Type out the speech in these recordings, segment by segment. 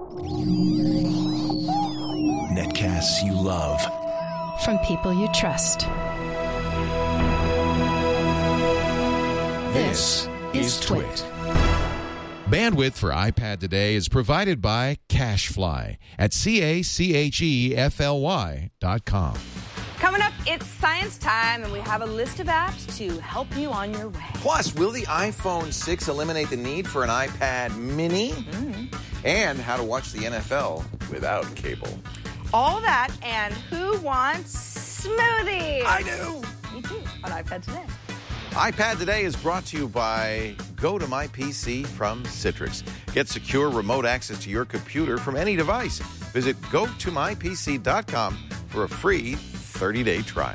Netcasts you love. From people you trust. This is Twit. Bandwidth for iPad today is provided by CacheFly at CacheFly.com. Coming up, it's science time, and we have a list of apps to help you on your way. Plus, will the iPhone 6 eliminate the need for an iPad mini? And how to watch the NFL without cable. All that, and who wants smoothies? I do. Me too, on iPad Today. iPad Today is brought to you by Go to My PC from Citrix. Get secure remote access to your computer from any device. Visit gotomypc.com for a free 30-day trial.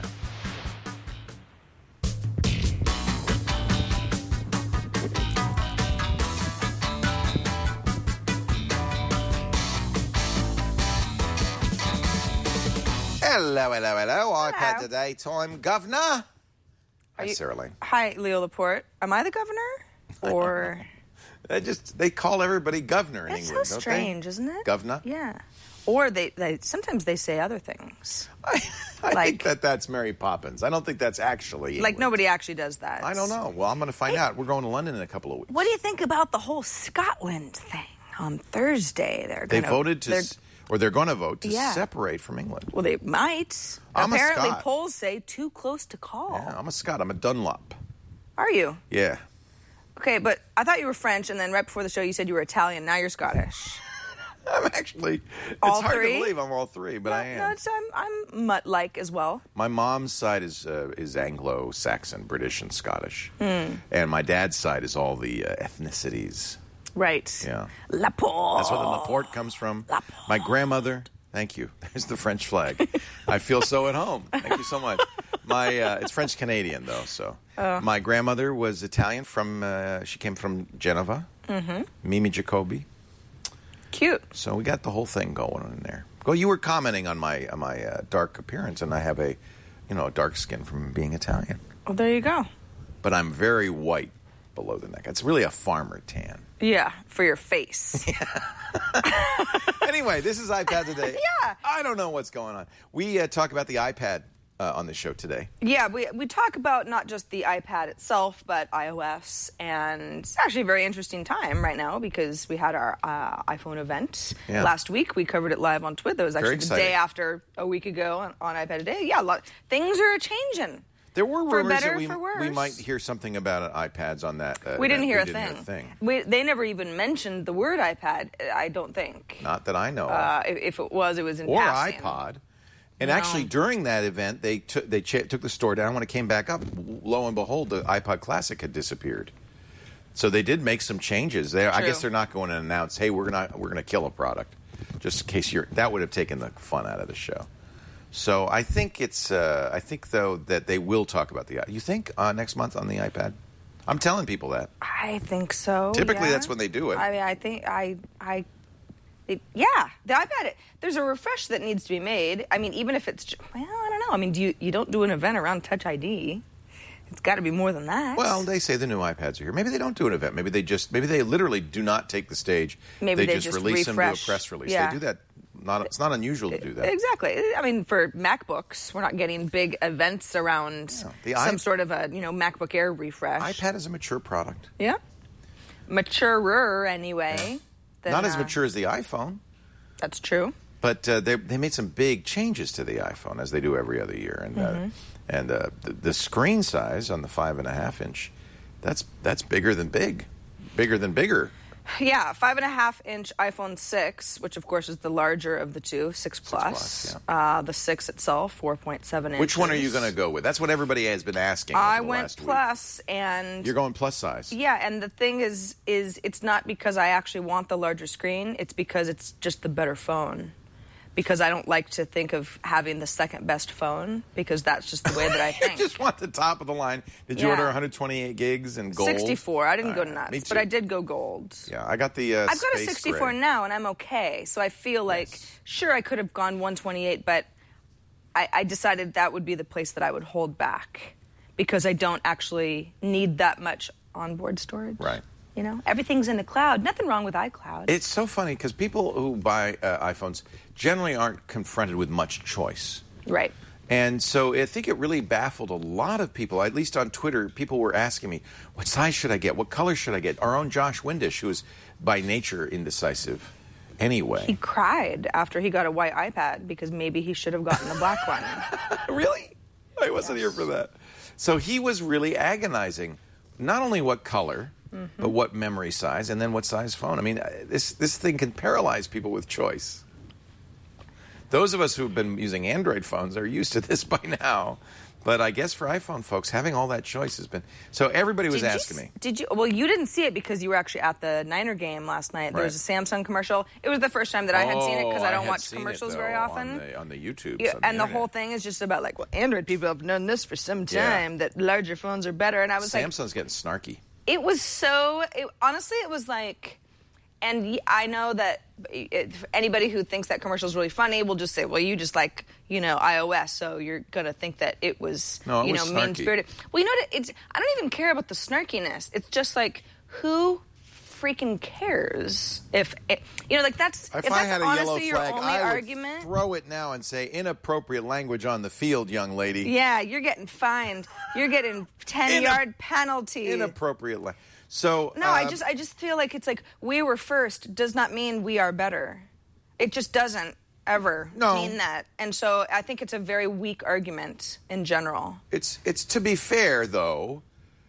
Hello. iPad Today time, Governor. Hi, Sarah Lane. Hi, Leo Laporte. Am I the governor? Or They call everybody governor in that's England, so don't strange, isn't it? Governor? Yeah. Or they sometimes they say other things. I Like- think that's Mary Poppins. I don't think that's actually Like England. nobody actually does that. I don't know. Well, I'm going to find out. We're going to London in a couple of weeks. What do you think about the whole Scotland thing on Thursday? They voted they're going to vote to Yeah. separate from England. Well, they might. I'm a Apparently, Scot. polls say too close to call. Yeah, I'm a Scot. I'm a Dunlop. Are you? Yeah. Okay, but I thought you were French, and then right before the show you said you were Italian. Now you're Scottish. I'm actually, All it's hard three? to believe I'm all three, but I am. No, I'm mutt-like as well. My mom's side is Anglo-Saxon, British, and Scottish. Hmm. And my dad's side is all the ethnicities. Right. Yeah. Laporte. That's where the Laporte comes from. Laporte. My grandmother, thank you. There's the French flag. I feel so at home. Thank you so much. It's French Canadian though. So my grandmother was Italian she came from Genova. Mimi Jacobi. Cute. So we got the whole thing going in there. Well, you were commenting on my dark appearance, and I have a dark skin from being Italian. Well, there you go. But I'm very white below the neck. It's really a farmer tan. Yeah, for your face. Anyway, this is iPad Today. Yeah. I don't know what's going on. We talk about the iPad on the show today. Yeah, we talk about not just the iPad itself, but iOS, and it's actually a very interesting time right now because we had our iPhone event last week. We covered it live on Twitter. That was actually the day after a week ago on iPad Today. Yeah, things are changing. There were For rumors better, that for worse. we might hear something about iPads on that. We didn't hear a thing. thing. They never even mentioned the word iPad, I don't think. Not that I know of. If it was in or passing. iPod. And actually, during that event, they took the store down. When it came back up, lo and behold, the iPod Classic had disappeared. So they did make some changes there. I guess they're not going to announce, "Hey, we're gonna kill a product," just in case that would have taken the fun out of the show. So I think I think though that they will talk about you think next month on the iPad? I'm telling people that. I think so. Typically, yeah. that's when they do it. I mean, I think the iPad. There's a refresh that needs to be made. I mean, even if it's I don't know. I mean, you don't do an event around Touch ID. It's got to be more than that. Well, they say the new iPads are here. Maybe they don't do an event. Maybe they literally do not take the stage. Maybe they just release refresh. them, do a press release. Yeah. They do that. It's not unusual to do that. Exactly. I mean, for MacBooks, we're not getting big events around some sort of a MacBook Air refresh. iPad is a mature product. Yeah, maturer anyway. Not as mature as the iPhone. That's true. But they made some big changes to the iPhone, as they do every other year, and the screen size on the 5.5 inch, that's bigger than bigger. Yeah, 5.5-inch iPhone 6, which of course is the larger of the two, 6 Plus. The 6 itself, 4.7 inches. Which one are you going to go with? That's what everybody has been asking. I over the went last Plus, week. and You're going plus size. Yeah, and the thing is it's not because I actually want the larger screen. It's because it's just the better phone. Because I don't like to think of having the second best phone, because that's just the way that I think. You just want the top of the line. Did you order 128 gigs and gold? 64. I didn't go nuts, me too. but I did go gold. Yeah, I got the I've got a Space 64 Gray. now, and I'm okay. So I feel like, sure, I could have gone 128, but I decided that would be the place that I would hold back, because I don't actually need that much onboard storage. Right. You know, everything's in the cloud. Nothing wrong with iCloud. It's so funny because people who buy iPhones generally aren't confronted with much choice. Right. And so I think it really baffled a lot of people, at least on Twitter. People were asking me, what size should I get? What color should I get? Our own Josh Windish, who is by nature indecisive anyway. He cried after he got a white iPad because maybe he should have gotten the black one. Really? I wasn't here for that. So he was really agonizing, not only what color, but what memory size, and then what size phone. I mean, this thing can paralyze people with choice. Those of us who've been using Android phones are used to this by now. But I guess for iPhone folks, having all that choice has been... So everybody was asking me. Did you? Well, you didn't see it because you were actually at the Niner game last night. There was a Samsung commercial. It was the first time that I had seen it because I don't watch commercials very often. On the YouTube. Yeah, and the whole thing is just about like, well, Android people have known this for some time, that larger phones are better. And I was Samsung's getting snarky. It was so... honestly, it was like... And I know that anybody who thinks that commercial is really funny will just say, well, you just like, iOS, so you're going to think that it was, mean-spirited. Well, you know what? I don't even care about the snarkiness. It's just like, who freaking cares? If that's honestly your only argument. Throw it now and say inappropriate language on the field, young lady. Yeah, you're getting fined. You're getting 10-yard penalty. Inappropriate language. So no, I just feel like it's like we were first does not mean we are better. It just doesn't ever mean that. And so I think it's a very weak argument in general. It's to be fair though,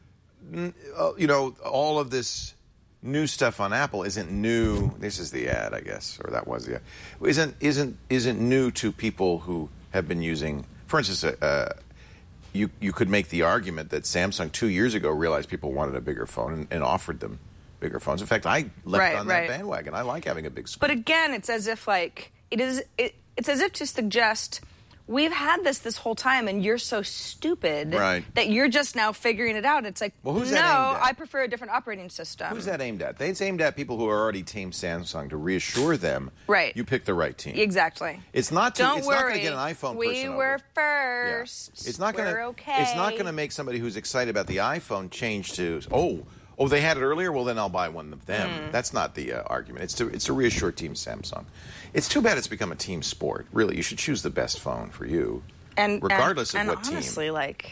all of this new stuff on Apple isn't new. This is the ad, I guess, or that was the ad. Isn't new to people who have been using, for instance, You could make the argument that Samsung 2 years ago realized people wanted a bigger phone and offered them bigger phones. In fact, I leapt on that bandwagon. I like having a big screen. But again, it's as if it's as if to suggest we've had this whole time and you're so stupid that you're just now figuring it out. It's like, well, who's that aimed at? I prefer a different operating system. Who's that aimed at? It's aimed at people who are already Team Samsung to reassure them you picked the right team. Exactly. It's not going to get an iPhone person We were first. Yeah. It's not going to. Okay. It's not going to make somebody who's excited about the iPhone change to oh they had it earlier. Well, then I'll buy one of them. That's not the argument. It's to reassure Team Samsung. It's too bad it's become a team sport. Really, you should choose the best phone for you, regardless of what team. Honestly,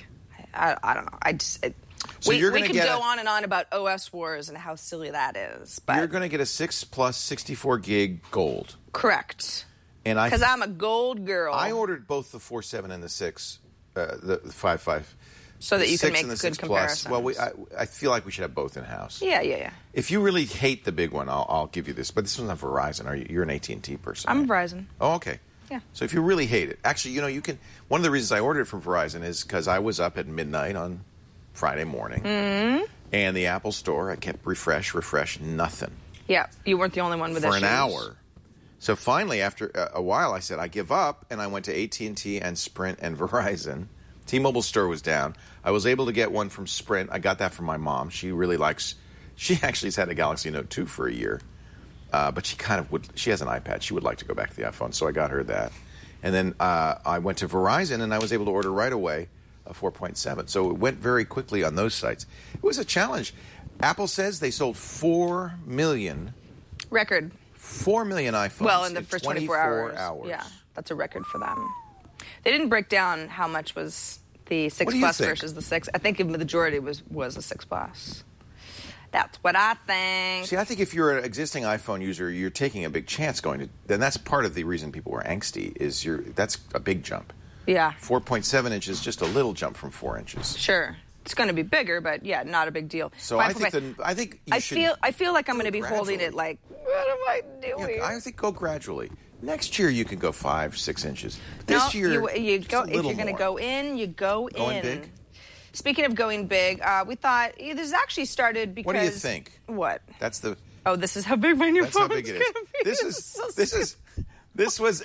I don't know. We could go on and on about OS wars and how silly that is. But you're going to get a 6 Plus 64 gig gold. Correct. And because I'm a gold girl. I ordered both the 4.7 and the 6, the 5.5. So that you can make good comparisons. Well, I feel like we should have both in house. Yeah. If you really hate the big one, I'll give you this. But this one's on Verizon. You're an AT&T person? I'm Verizon. Oh, okay. Yeah. So if you really hate it, actually, you can. One of the reasons I ordered it from Verizon is because I was up at midnight on Friday morning, and the Apple Store. I kept refresh, nothing. Yeah, you weren't the only one with issues. For an hour. So finally, after a while, I said I give up, and I went to AT&T and Sprint and Verizon. T-Mobile store was down. I was able to get one from Sprint. I got that from my mom. She actually has had a Galaxy Note 2 for a year. But she has an iPad. She would like to go back to the iPhone, so I got her that. And then I went to Verizon, and I was able to order right away a 4.7. So it went very quickly on those sites. It was a challenge. Apple says they sold 4 million. Record. 4 million iPhones well, in the first 24 hours. Yeah, that's a record for them. They didn't break down how much was the 6 Plus versus the 6. I think the majority was a 6 Plus. That's what I think. See, I think if you're an existing iPhone user, you're taking a big chance then that's part of the reason people were angsty, that's a big jump. Yeah. 4.7 inches, just a little jump from 4 inches. Sure. It's going to be bigger, but yeah, not a big deal. So I think you should I feel like I'm going to be holding it like, what am I doing? Yeah, I think go gradually. Next year you can go 5-6 inches. This year you go. If you're going to go in, you go in. Going big? Speaking of going big, we thought this actually started because. What do you think? What? That's the. Oh, this is how big my new phone is going to be. This was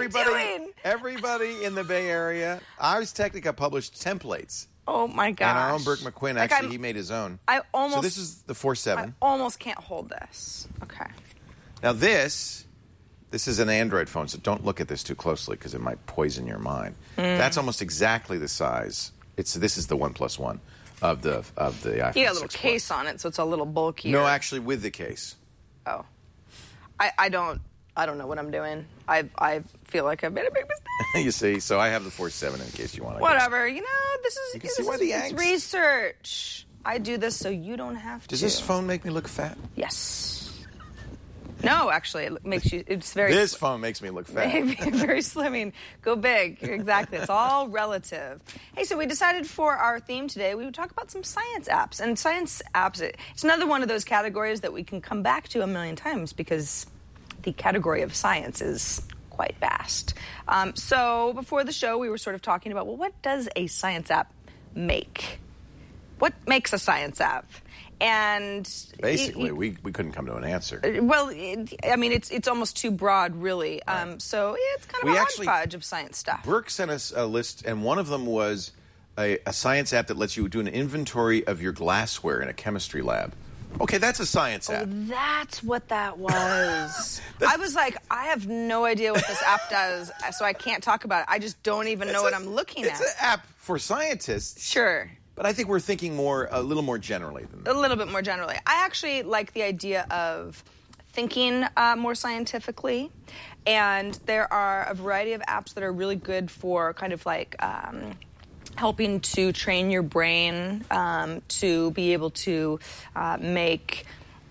everybody in the Bay Area. Ars Technica published templates. Oh my gosh! And our own Burke McQuinn he made his own. So this is the 4.7. I almost can't hold this. Okay. Now this is an Android phone, so don't look at this too closely because it might poison your mind. That's almost exactly the size. This is the 1+1 of the iPhone. You got a little case on it, so it's a little bulkier. No, actually, with the case. Oh, I don't know what I'm doing. I feel like I've made a big mistake. You see, so I have the 4.7 in case you want to. Whatever. It's research. I do this so you don't have to. Does this phone make me look fat? Yes. No, actually, it makes you. It's very. This phone makes me look fat. Very slimming. Go big. Exactly. It's all relative. Hey, so we decided for our theme today we would talk about some science apps. And science apps, it's another one of those categories that we can come back to a million times because the category of science is quite vast. So before the show, we were sort of talking about, well, what does a science app make? What makes a science app? And basically, we couldn't come to an answer. Well, it's almost too broad, really. Right. So it's kind of a hodgepodge of science stuff. Burke sent us a list, and one of them was a science app that lets you do an inventory of your glassware in a chemistry lab. Okay, that's a science app. Oh, that's what that was. I was like, I have no idea what this app does, so I can't talk about it. I just don't even know what I'm looking at. It's an app for scientists. Sure. But I think we're thinking a little more generally than that. A little bit more generally. I actually like the idea of thinking more scientifically. And there are a variety of apps that are really good for kind of like helping to train your brain to be able to make...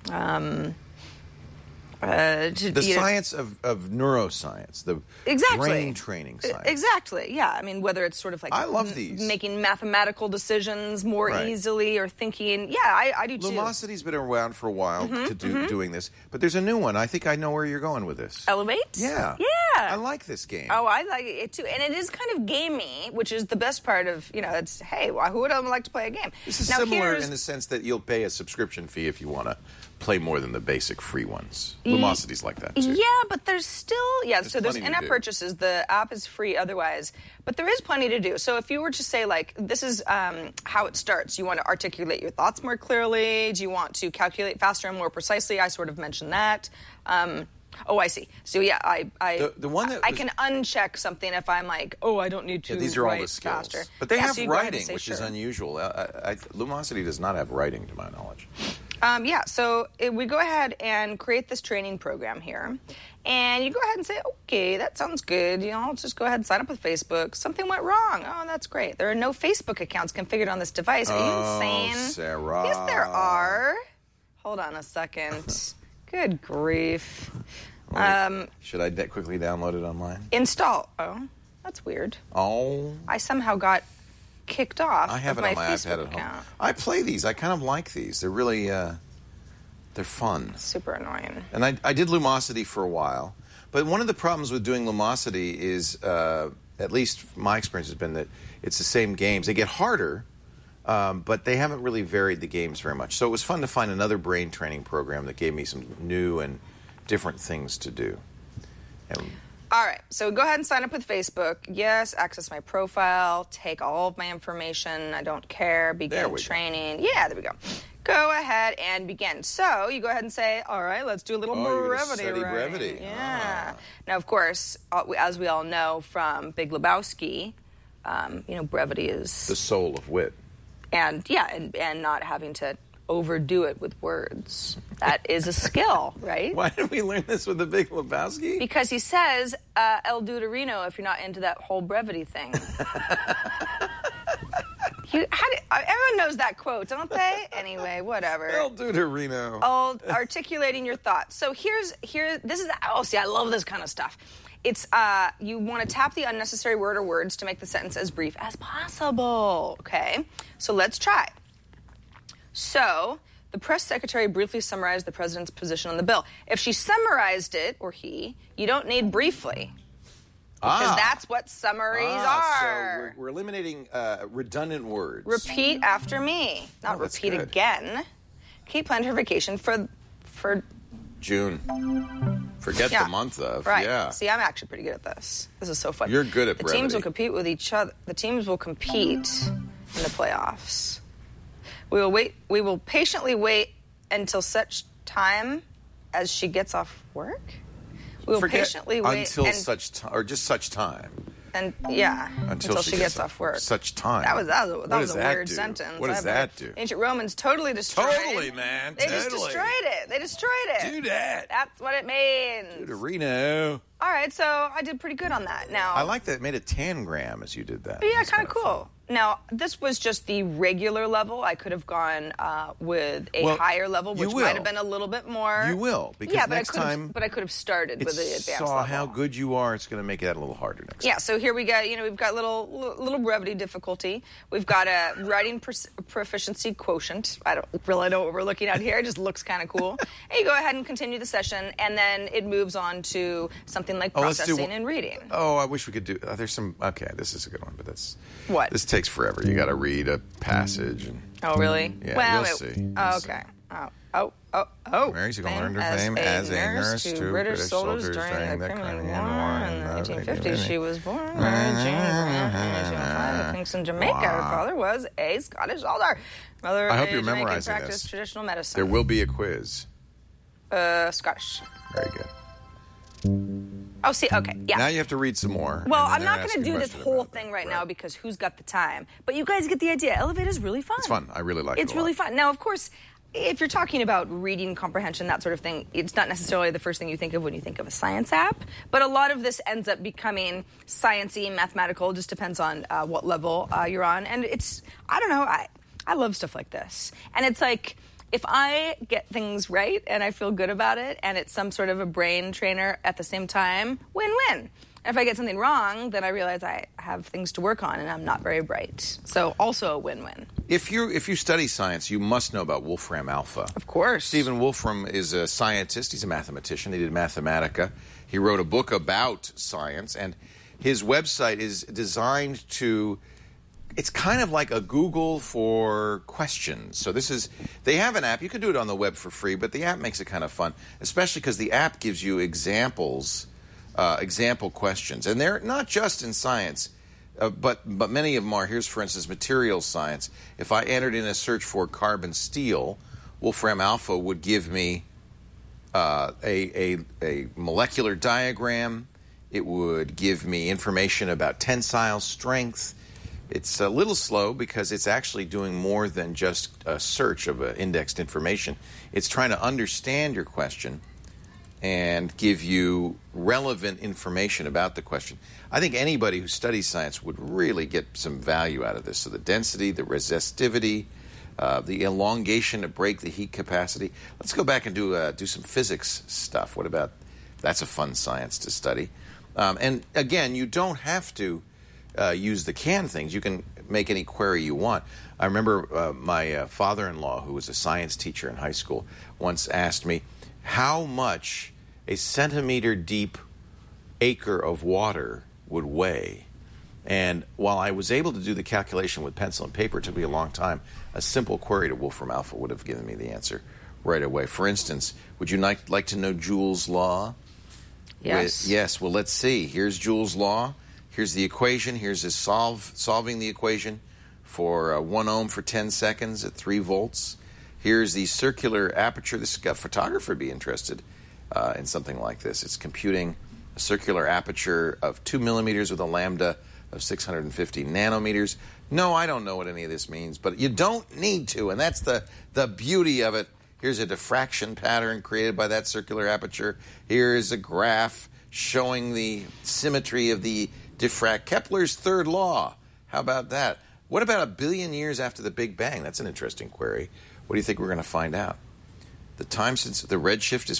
the science of neuroscience, the brain training science. Exactly, yeah. I mean, whether it's sort of like I love these. Making mathematical decisions more easily or thinking, I do too. Lumosity's been around for a while doing this, but there's a new one. I think I know where you're going with this. Elevate? Yeah. Yeah. I like this game. Oh, I like it too. And it is kind of gamey, which is the best part of, it's, hey, who would like to play a game? This is similar in the sense that you'll pay a subscription fee if you want to play more than the basic free ones. Lumosity's like that, too. Yeah, but there's still... Yeah, so there's in-app purchases. The app is free otherwise. But there is plenty to do. So if you were to say, like, this is how it starts. You want to articulate your thoughts more clearly? Do you want to calculate faster and more precisely? I sort of mentioned that. I see. So, yeah, I can uncheck something if I'm like, I don't need to these are write all the skills. Faster. But they have writing, which is unusual. Lumosity does not have writing, to my knowledge. So we go ahead and create this training program here. And you go ahead and say, okay, that sounds good. I'll just go ahead and sign up with Facebook. Something went wrong. Oh, that's great. There are no Facebook accounts configured on this device. Are you insane? Sarah. Yes, there are. Hold on a second. Good grief. Should I quickly download it online? Install. Oh, that's weird. Oh. I somehow got kicked off. I have it on my Facebook iPad at home. account. I play these. I kind of like these. They're really, they're fun. Super annoying. And I did Lumosity for a while. But one of the problems with doing Lumosity is, at least my experience has been that it's the same games. They get harder, but they haven't really varied the games very much. So it was fun to find another brain training program that gave me some new and different things to do. All right, so go ahead and sign up with Facebook. Yes, access my profile, take all of my information. I don't care. Begin training. Yeah, there we go. Go ahead and begin. So you go ahead and say, all right, let's do a little brevity. Brevity. Yeah. Now, of course, as we all know from Big Lebowski, brevity is... the soul of wit. And not having to overdo it with words. That is a skill, right? Why did we learn this with the Big Lebowski? Because he says, El Duderino, if you're not into that whole brevity thing. Everyone knows that quote, don't they? Anyway, whatever. El Duderino. Articulating your thoughts. So this is, I love this kind of stuff. It's, you want to tap the unnecessary word or words to make the sentence as brief as possible, okay? So let's try. So, the press secretary briefly summarized the president's position on the bill. If she summarized it, or he, you don't need briefly. Because that's what summaries are. So we're eliminating redundant words. Repeat after me. Not repeat again. Kate planned her vacation for June. Forget the month of. Right. Yeah. See, I'm actually pretty good at this. This is so fun. You're good at brevity. The teams will compete with each other. The teams will compete in the playoffs. We will patiently wait until such time as she gets off work. We will patiently wait until such time, or just such time. And until she gets off work. Such time. That was a weird sentence. What does that do? Ancient Romans totally destroyed. Totally, man. They just destroyed it. They destroyed it. Do that. That's what it means. Deuterino. All right, so I did pretty good on that. Now I like that it made a tangram as you did that. Yeah, kind of cool. Fun. Now, this was just the regular level. I could have gone with a higher level, which might have been a little bit more. You will, because next time... But I could have started with the advanced level. Saw how good you are. It's going to make that a little harder next time. Yeah, so here we go. We've got little brevity difficulty. We've got a writing proficiency quotient. I don't really know what we're looking at here. It just looks kind of cool. And you go ahead and continue the session, and then it moves on to something like processing and reading. Oh, I wish we could do... there's some... Okay, this is a good one, but that's... What? This takes forever. You got to read a passage. And, oh, really? Yeah, you'll see. Oh, okay. Oh. Mary's going to earn her fame as a nurse to British soldiers during the Crimean War in the 1850s. She was born in Kingston, Jamaica. Her father was a Scottish soldier. Mother, I hope you're memorizing practiced traditional medicine. There will be a quiz. Scottish. Very good. Oh, see, okay, yeah. Now you have to read some more. Well, I'm not going to do this whole thing right now because who's got the time? But you guys get the idea. Elevate is really fun. It's fun. I really like it. It's really fun. Now, of course, if you're talking about reading comprehension, that sort of thing, it's not necessarily the first thing you think of when you think of a science app. But a lot of this ends up becoming sciencey, mathematical. It just depends on what level you're on. And it's, I don't know, I love stuff like this. And it's like... If I get things right and I feel good about it and it's some sort of a brain trainer at the same time, win-win. If I get something wrong, then I realize I have things to work on and I'm not very bright. So also a win-win. If you study science, you must know about Wolfram Alpha. Of course. Stephen Wolfram is a scientist. He's a mathematician. He did Mathematica. He wrote a book about science, and his website is designed to... It's kind of like a Google for questions. So they have an app. You can do it on the web for free, but the app makes it kind of fun, especially because the app gives you example questions. And they're not just in science, but many of them are. Here's, for instance, materials science. If I entered in a search for carbon steel, Wolfram Alpha would give me a molecular diagram. It would give me information about tensile strength. It's a little slow because it's actually doing more than just a search of indexed information. It's trying to understand your question and give you relevant information about the question. I think anybody who studies science would really get some value out of this. So the density, the resistivity, the elongation to break the heat capacity. Let's go back and do some physics stuff. What about that's a fun science to study. And again, you don't have to use the canned things. You can make any query you want. I remember my father-in-law, who was a science teacher in high school, once asked me how much a centimeter-deep acre of water would weigh. And while I was able to do the calculation with pencil and paper, it took me a long time, a simple query to Wolfram Alpha would have given me the answer right away. For instance, would you like to know Joule's law? Yes. Yes. Well, let's see. Here's Joule's law. Here's the equation. Here's his solving the equation for 1 ohm for 10 seconds at 3 volts. Here's the circular aperture. This has got a photographer be interested in something like this. It's computing a circular aperture of 2 millimeters with a lambda of 650 nanometers. No, I don't know what any of this means, but you don't need to, and that's the beauty of it. Here's a diffraction pattern created by that circular aperture. Here's a graph showing the symmetry of the Kepler's third law. How about that? What about 1 billion years after the Big Bang? That's an interesting query. What do you think we're going to find out? The time since the redshift is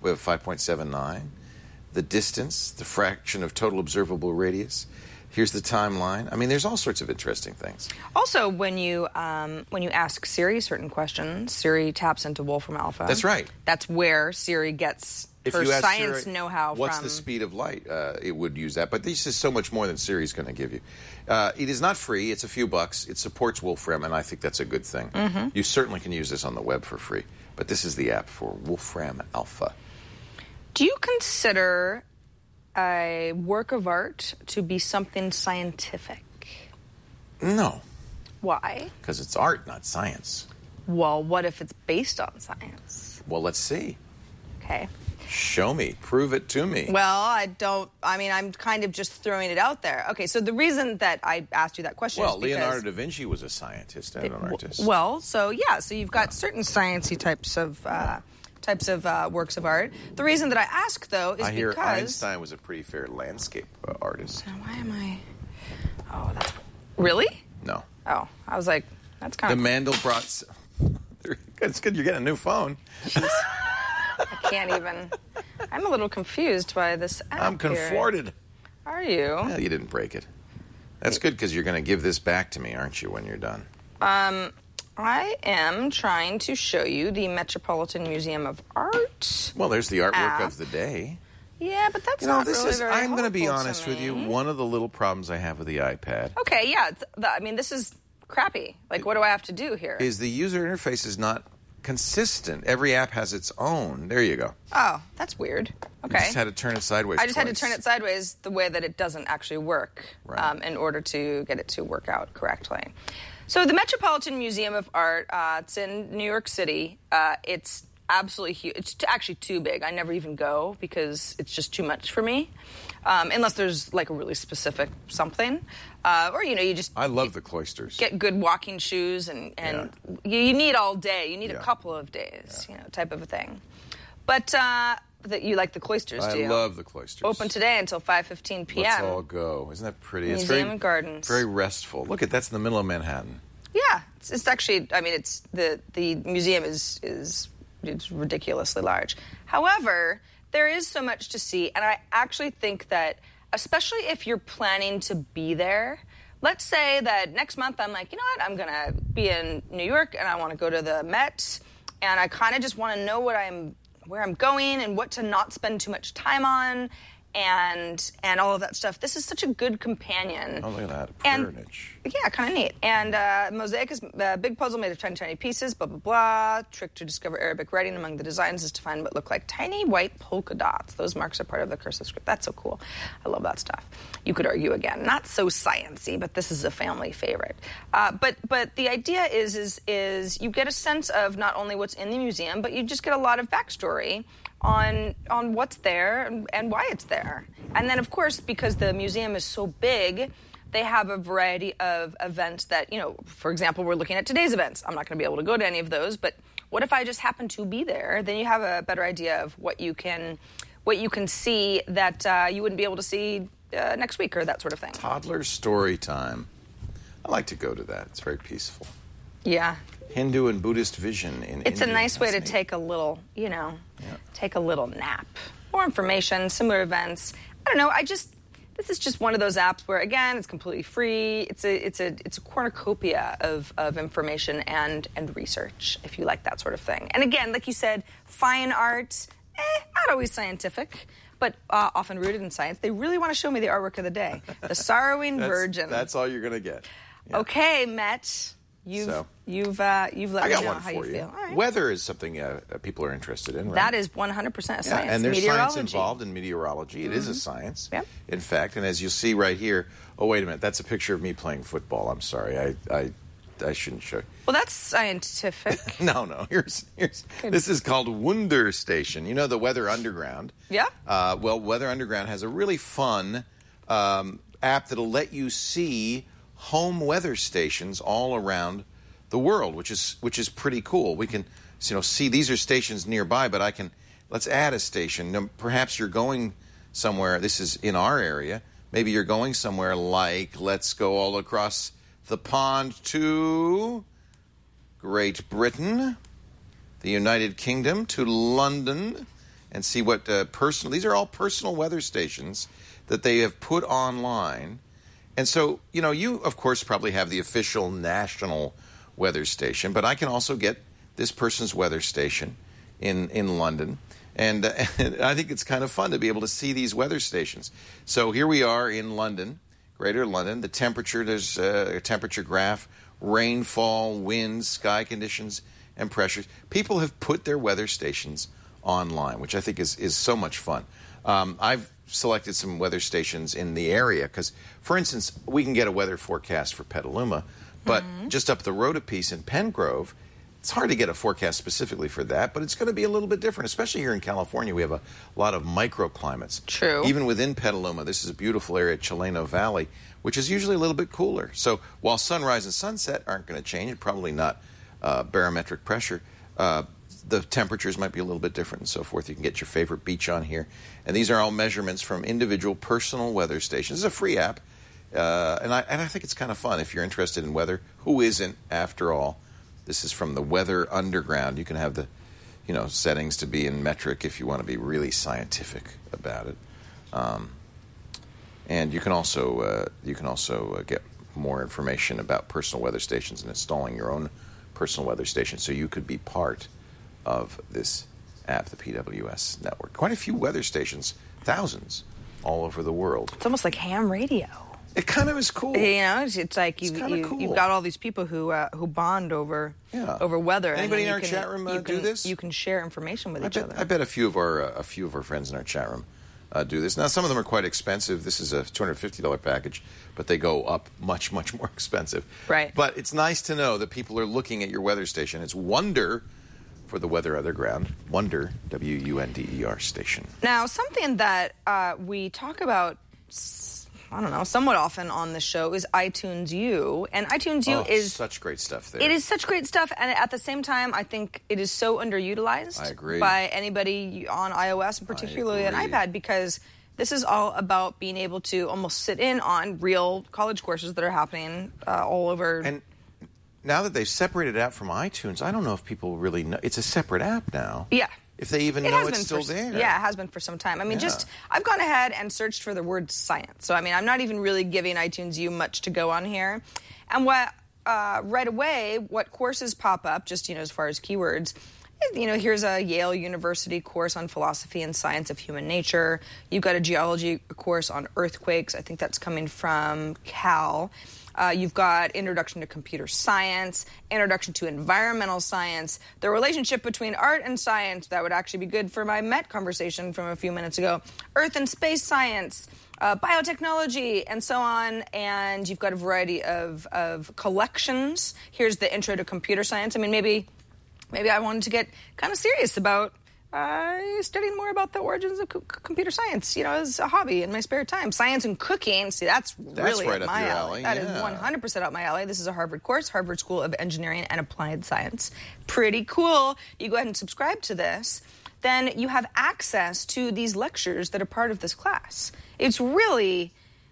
5.79. The distance, the fraction of total observable radius. Here's the timeline. I mean, there's all sorts of interesting things. Also, when you ask Siri certain questions, Siri taps into Wolfram Alpha. That's right. That's where Siri gets her science know-how from. What's the speed of light? It would use that. But this is so much more than Siri's going to give you. It is not free. It's a few bucks. It supports Wolfram, and I think that's a good thing. Mm-hmm. You certainly can use this on the web for free. But this is the app for Wolfram Alpha. Do you consider a work of art to be something scientific? No. Why? Because it's art, not science. Well, what if it's based on science? Well, let's see. Okay. Show me. Prove it to me. Well, I'm kind of just throwing it out there. Okay, so the reason that I asked you that question is because... Leonardo da Vinci was a scientist and an artist. Well, so you've got certain sciencey types of works of art. The reason that I ask, though, is because... I hear Einstein was a pretty fair landscape artist. Why am I... Oh, that's... Really? No. Oh, I was like, that's kind of... The Mandelbrot... It's good you're getting a new phone. Jeez. I can't even... I'm a little confused by this app. I'm conforted. Are you? Well, you didn't break it. That's good because you're going to give this back to me, aren't you, when you're done? I am trying to show you the Metropolitan Museum of Art. Well, there's the artwork of the day. Yeah, but that's not really very I'm going to be helpful honest to with you. me. One of the little problems I have with the iPad... Okay, yeah. This is crappy. Like, what do I have to do here? ...is the user interface is not consistent. Every app has its own. There you go. Oh, that's weird. Okay. You just had to turn it sideways I just twice. had to turn it sideways the way that it doesn't actually work in order to get it to work out correctly. So the Metropolitan Museum of Art, it's in New York City. It's absolutely huge. It's actually too big. I never even go because it's just too much for me, unless there's like a really specific something. Or, you just... I love the cloisters. Get good walking shoes, and you need all day. You need a couple of days, type of a thing. But that you like the cloisters, do you? I love the cloisters. Open today until 5:15 p.m. Let's all go. Isn't that pretty? Museum and Gardens. Very restful. Look that's in the middle of Manhattan. Yeah. It's actually, it's the museum is it's ridiculously large. However, there is so much to see, and I actually think that, especially if you're planning to be there, let's say that next month I'm like, you know what, I'm going to be in New York and I want to go to the Met, and I kind of just want to know where I'm going and what to not spend too much time on and all of that stuff. This is such a good companion. Oh, look at that. Patronage. Yeah, kind of neat. And Mosaic is a big puzzle made of tiny pieces, blah, blah, blah. Trick to discover Arabic writing among the designs is to find what look like tiny white polka dots. Those marks are part of the cursive script. That's so cool. I love that stuff. You could argue again, not so sciencey, but this is a family favorite. But the idea is you get a sense of not only what's in the museum, but you just get a lot of backstory on what's there and why it's there. And then, of course, because the museum is so big, they have a variety of events that, for example, we're looking at today's events. I'm not going to be able to go to any of those, but what if I just happen to be there? Then you have a better idea of what you can see that you wouldn't be able to see next week or that sort of thing. Toddler story time. I like to go to that. It's very peaceful. Yeah. Hindu and Buddhist vision in It's India. A nice way to take a little, take a little nap. More information, similar events. I don't know. This is just one of those apps where, again, it's completely free. It's a cornucopia of information and research, if you like that sort of thing. And again, like you said, fine art, not always scientific, but often rooted in science. They really want to show me the artwork of the day. The Sorrowing Virgin. That's all you're going to get. Yeah. Okay, Met. You've let me know how you feel. All right. Weather is something people are interested in, right? That is 100% a science. Yeah, and there's science involved in meteorology. It is a science, in fact. And as you'll see right here, oh, wait a minute, that's a picture of me playing football. I'm sorry, I shouldn't show you. Well, that's scientific. No. Here's this is called Wunder Station. You know the Weather Underground? Yeah. Well, Weather Underground has a really fun app that'll let you see home weather stations all around the world, which is pretty cool. We can see these are stations nearby, but let's add a station. Now, perhaps you're going somewhere. This is in our area. Maybe you're going somewhere like, let's go all across the pond to Great Britain, the United Kingdom, to London, and see what these are all personal weather stations that they have put online. And so, you, of course, probably have the official national weather station, but I can also get this person's weather station in London. And I think it's kind of fun to be able to see these weather stations. So here we are in London, Greater London. The temperature, there's a temperature graph, rainfall, winds, sky conditions, and pressures. People have put their weather stations online, which I think is so much fun. I've selected some weather stations in the area because, for instance, we can get a weather forecast for Petaluma, but just up the road a piece in Pengrove, It's hard to get a forecast specifically for that, but it's going to be a little bit different, especially here in California. We have a lot of microclimates. True. Even within Petaluma, this is a beautiful area, Chileno Valley, which is usually a little bit cooler. So while sunrise and sunset aren't going to change, probably not barometric pressure, the temperatures might be a little bit different and so forth. You can get your favorite beach on here. And these are all measurements from individual personal weather stations. It's a free app, and I think it's kind of fun if you're interested in weather. Who isn't, after all? This is from the Weather Underground. You can have the, settings to be in metric if you want to be really scientific about it. And you can also get more information about personal weather stations and installing your own personal weather station, so you could be part of this app, the PWS network. Quite a few weather stations, thousands, all over the world. It's almost like ham radio. It kind of is cool. It's like cool. You've got all these people who bond over weather. Anybody in our chat room do this? You can share information with each other. I bet a few of our friends in our chat room do this. Now, some of them are quite expensive. This is a $250 package, but they go up much, much more expensive. Right. But it's nice to know that people are looking at your weather station. It's Wonder for the Weather Underground. Wonder, WUNDER station. Now, something that we talk about, somewhat often on the show is iTunes U. And iTunes U is such great stuff there. It is such great stuff, and at the same time, I think it is so underutilized. I agree. By anybody on iOS, and particularly an iPad, because this is all about being able to almost sit in on real college courses that are happening all over. And now that they've separated it out from iTunes, I don't know if people really know. It's a separate app now. Yeah. If they even know it's still there. Yeah, it has been for some time. I mean, I've gone ahead and searched for the word science. So, I'm not even really giving iTunes U much to go on here. And right away, what courses pop up, just, as far as keywords, here's a Yale University course on philosophy and science of human nature. You've got a geology course on earthquakes. I think that's coming from Cal. You've got Introduction to Computer Science, Introduction to Environmental Science, the relationship between art and science. That would actually be good for my Met conversation from a few minutes ago. Earth and Space Science, biotechnology, and so on. And you've got a variety of collections. Here's the Intro to Computer Science. Maybe I wanted to get kind of serious about studying more about the origins of computer science, as a hobby in my spare time. Science and cooking, that's really right up my alley. That is 100% up my alley. This is a Harvard course, Harvard School of Engineering and Applied Science. Pretty cool. You go ahead and subscribe to this. Then you have access to these lectures that are part of this class. It's really...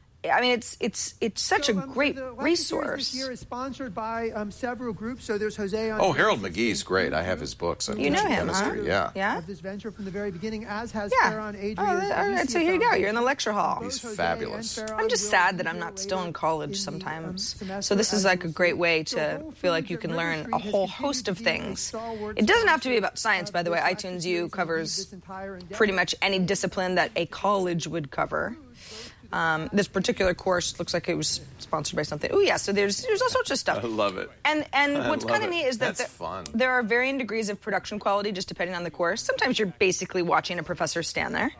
it's such a great resource. This year is sponsored by several groups. So there's Jose. Harold McGee's great. I have his books. You know him, huh? Yeah. Of this venture from the very beginning, as has Yeah. Farron Adrian. All right, so here you go. You're in the lecture hall. He's fabulous. I'm just sad that I'm not still in college sometimes. So this is like a great way to feel like you can learn a whole host of things. It doesn't have to be about science, by the way. iTunes U covers pretty much any discipline that a college would cover. This particular course looks like it was sponsored by something. Oh, yeah, so there's all sorts of stuff. I love it. And what's kind of neat is that there are varying degrees of production quality just depending on the course. Sometimes you're basically watching a professor stand there,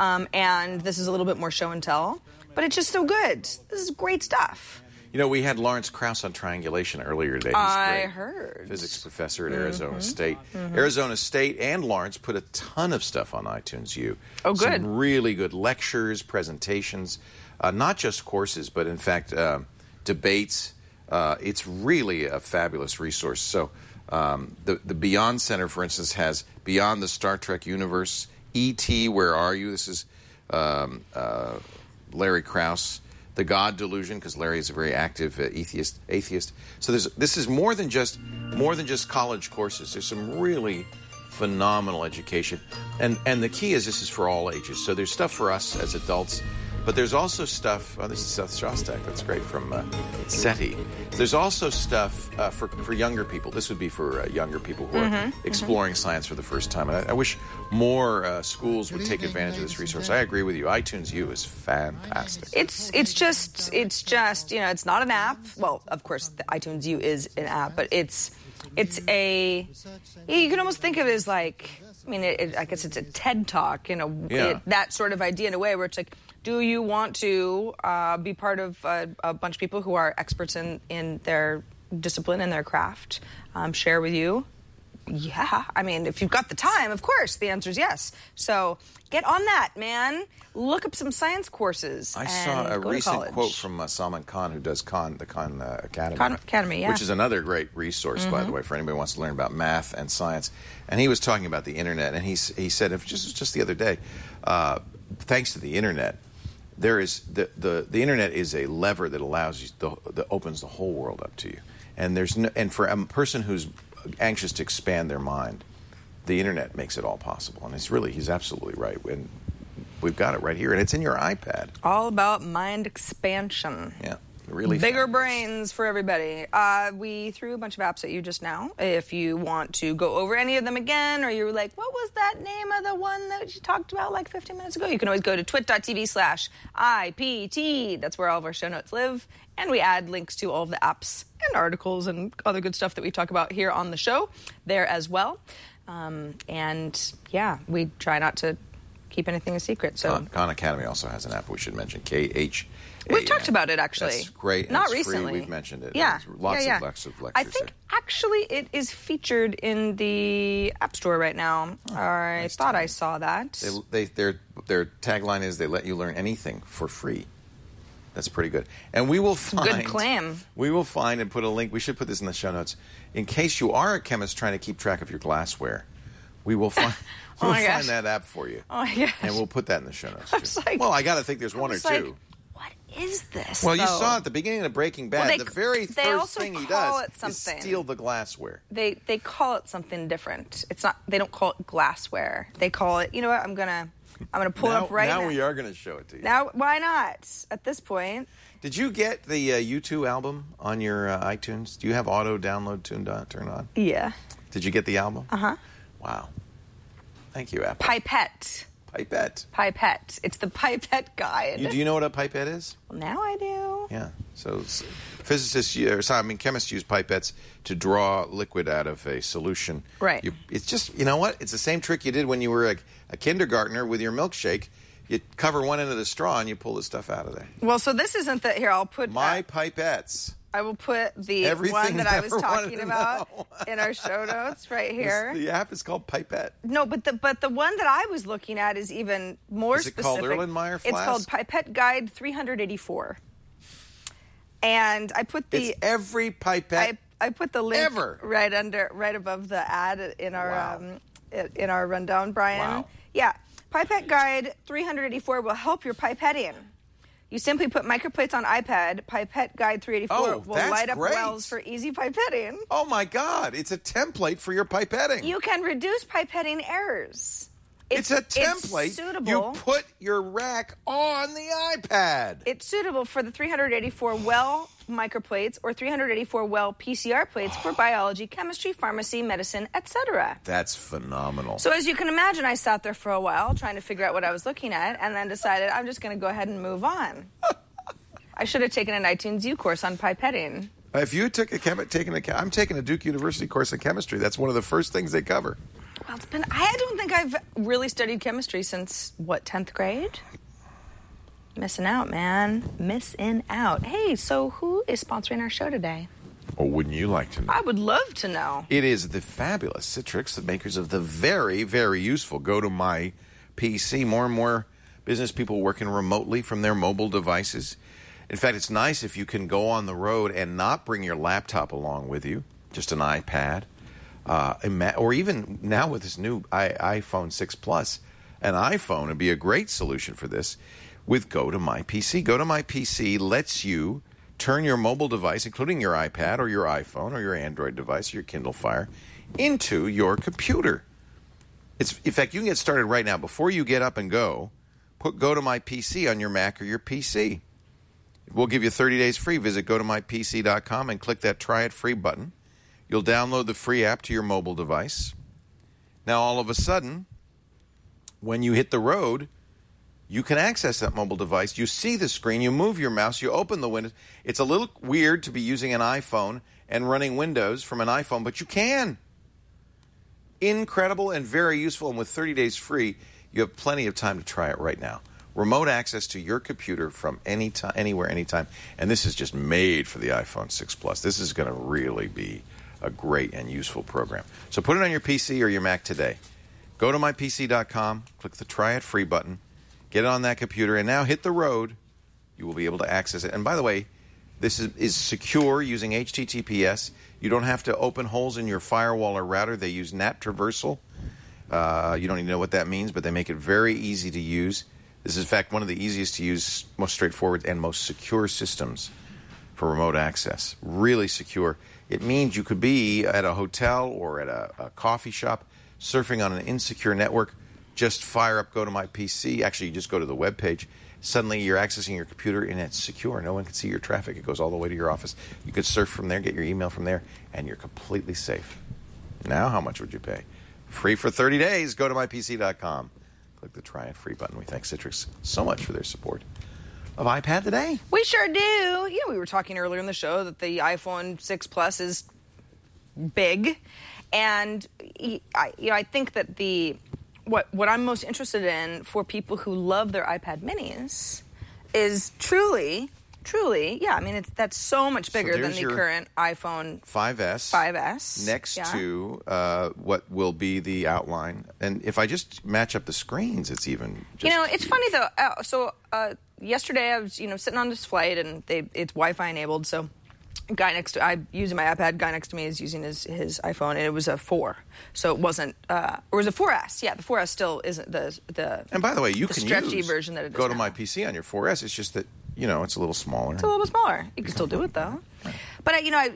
and this is a little bit more show and tell, but it's just so good. This is great stuff. We had Lawrence Krauss on triangulation earlier today. He's I great. heard. Physics professor at Arizona State. Arizona State and Lawrence put a ton of stuff on iTunes U. Oh, good. Some really good lectures, presentations, not just courses, but in fact debates. It's really a fabulous resource. So the Beyond Center, for instance, has Beyond the Star Trek Universe, E.T., Where Are You? This is Larry Krauss. The God Delusion, because Larry is a very active atheist. So this is more than just college courses. There's some really phenomenal education, and the key is this is for all ages. So there's stuff for us as adults, but there's also stuff. Oh, this is Seth Shostak. That's great from SETI. There's also stuff for younger people. This would be for younger people who are exploring science for the first time. And I wish more schools would take advantage of this resource. I agree with you. iTunes U is fantastic. It's just it's not an app. Well, of course, the iTunes U is an app, but it's a. You can almost think of it as like. I guess it's a TED Talk, that sort of idea in a way where it's like, do you want to be part of a bunch of people who are experts in their discipline and their craft, share with you Yeah. I mean, if you've got the time, of course, the answer is yes. So get on that, man. Look up some science courses. I saw a recent quote from Salman Khan, who does the Khan Academy. Khan Academy, yeah. Which is another great resource, by the way, for anybody who wants to learn about math and science. And he was talking about the internet, and he said, just the other day, thanks to the internet, there is the internet is a lever that allows you, that opens the whole world up to you. And and for a person who's anxious to expand their mind, the internet makes it all possible. And he's absolutely right. And we've got it right here, and it's in your iPad. All about mind expansion. Yeah, really. Bigger brains for everybody. We threw a bunch of apps at you just now. If you want to go over any of them again, or you're like, what was that name of the one that you talked about like 15 minutes ago? You can always go to twit.tv/IPT. That's where all of our show notes live. And we add links to all of the apps and articles and other good stuff that we talk about here on the show there as well. And yeah, we try not to keep anything a secret. So Khan Academy also has an app we should mention, KH. We've talked about it, actually. That's great. Not it's recently. Free. We've mentioned it. Yeah. There's lots of lectures. I think, actually, it is featured in the App Store right now. I thought I saw that. Their tagline is, they let you learn anything for free. That's pretty good. And we will find... Good claim. We will find and put a link. We should put this in the show notes. In case you are a chemist trying to keep track of your glassware, we will find... We'll find that app for you. Oh, my gosh. And we'll put that in the show notes, too. Well, I got to think there's one or two. What is this? Well, you saw at the beginning of Breaking Bad, the very first thing he does is something. steal the glassware. They call it something different. It's not. They don't call it glassware. They call it. You know what? I'm gonna pull it up right now. Now we are gonna show it to you. Now, why not? At this point. Did you get the U2 album on your iTunes? Do you have auto download turned on? Yeah. Did you get the album? Uh-huh. Wow. Thank you, Apple. Pipette. It's the Pipette Guide. Do you know what a pipette is? Well, now I do. Yeah. So chemists use pipettes to draw liquid out of a solution. Right. It's just, you know what? It's the same trick you did when you were a kindergartner with your milkshake. You cover one end of the straw and you pull the stuff out of there. Well, so this isn't the... Here, I'll put... My pipettes. I will put the one that I was talking about in our show notes right here. The app is called Pipette. No, but the one that I was looking at is even more specific. Is it called Erlenmeyer Flask? It's called Pipette Guide 384. And I put the... It's every pipette I put the link ever. right above the ad in our in our rundown, Brian. Wow. Yeah. Pipette Guide 384 will help your pipetting. You simply put microplates on iPad. Pipette Guide 384 will light up wells for easy pipetting. Oh, my God. It's a template for your pipetting. You can reduce pipetting errors. It's a template. It's suitable. You put your rack on the iPad. It's suitable for the 384 well microplates or 384 well PCR plates for biology, chemistry, pharmacy, medicine, etc. That's phenomenal. So as you can imagine, I sat there for a while trying to figure out what I was looking at and then decided I'm just going to go ahead and move on. I should have taken an iTunes U course on pipetting. If you took I'm taking a Duke University course in chemistry. That's one of the first things they cover. Well, I don't think I've really studied chemistry since, 10th grade? Missing out, man. Missing out. Hey, so who is sponsoring our show today? Or wouldn't you like to know? I would love to know. It is the fabulous Citrix, the makers of the very, very useful Go to My PC. More and more business people working remotely from their mobile devices. In fact, it's nice if you can go on the road and not bring your laptop along with you, just an iPad. Or even now with this new iPhone 6 Plus, an iPhone would be a great solution for this with Go to My PC. Go to My PC lets you turn your mobile device, including your iPad or your iPhone or your Android device, your Kindle Fire, into your computer. In fact, you can get started right now. Before you get up and go, put Go to My PC on your Mac or your PC. We'll give you 30 days free. Visit gotomypc.com and click that Try It Free button. You'll download the free app to your mobile device. Now, all of a sudden, when you hit the road, you can access that mobile device. You see the screen. You move your mouse. You open the windows. It's a little weird to be using an iPhone and running Windows from an iPhone, but you can. Incredible and very useful. And with 30 days free, you have plenty of time to try it right now. Remote access to your computer from anywhere, anytime. And this is just made for the iPhone 6 Plus. This is going to really be a great and useful program. So put it on your PC or your Mac today. Go to mypc.com, click the Try It Free button, get it on that computer, and now hit the road. You will be able to access it. And by the way, this is secure using HTTPS. You don't have to open holes in your firewall or router. They use NAT traversal. You don't even know what that means, but they make it very easy to use. This is, in fact, one of the easiest to use, most straightforward, and most secure systems for remote access. Really secure. It means you could be at a hotel or at a coffee shop surfing on an insecure network. Just fire up Go to My PC. Actually, you just go to the web page. Suddenly, you're accessing your computer, and it's secure. No one can see your traffic. It goes all the way to your office. You could surf from there, get your email from there, and you're completely safe. Now, how much would you pay? Free for 30 days. Go to mypc.com. Click the Try It Free button. We thank Citrix so much for their support of iPad Today. We sure do. We were talking earlier in the show that the iPhone 6 Plus is big. And I think that what I'm most interested in for people who love their iPad minis is truly, that's so much bigger than the current iPhone 5S. Next to what will be the outline. And if I just match up the screens, it's even just it's funny, though. Yesterday I was, sitting on this flight, and it's Wi-Fi enabled, so I'm using my iPad. Guy next to me is using his iPhone, and it was a 4, so it wasn't. Or it was a 4S. Yeah, the 4S still isn't the. And by the way, you can stretchy use version that it is Go to now. My PC on your 4S. It's just that it's a little smaller. It's a little bit smaller. You can still do it though. But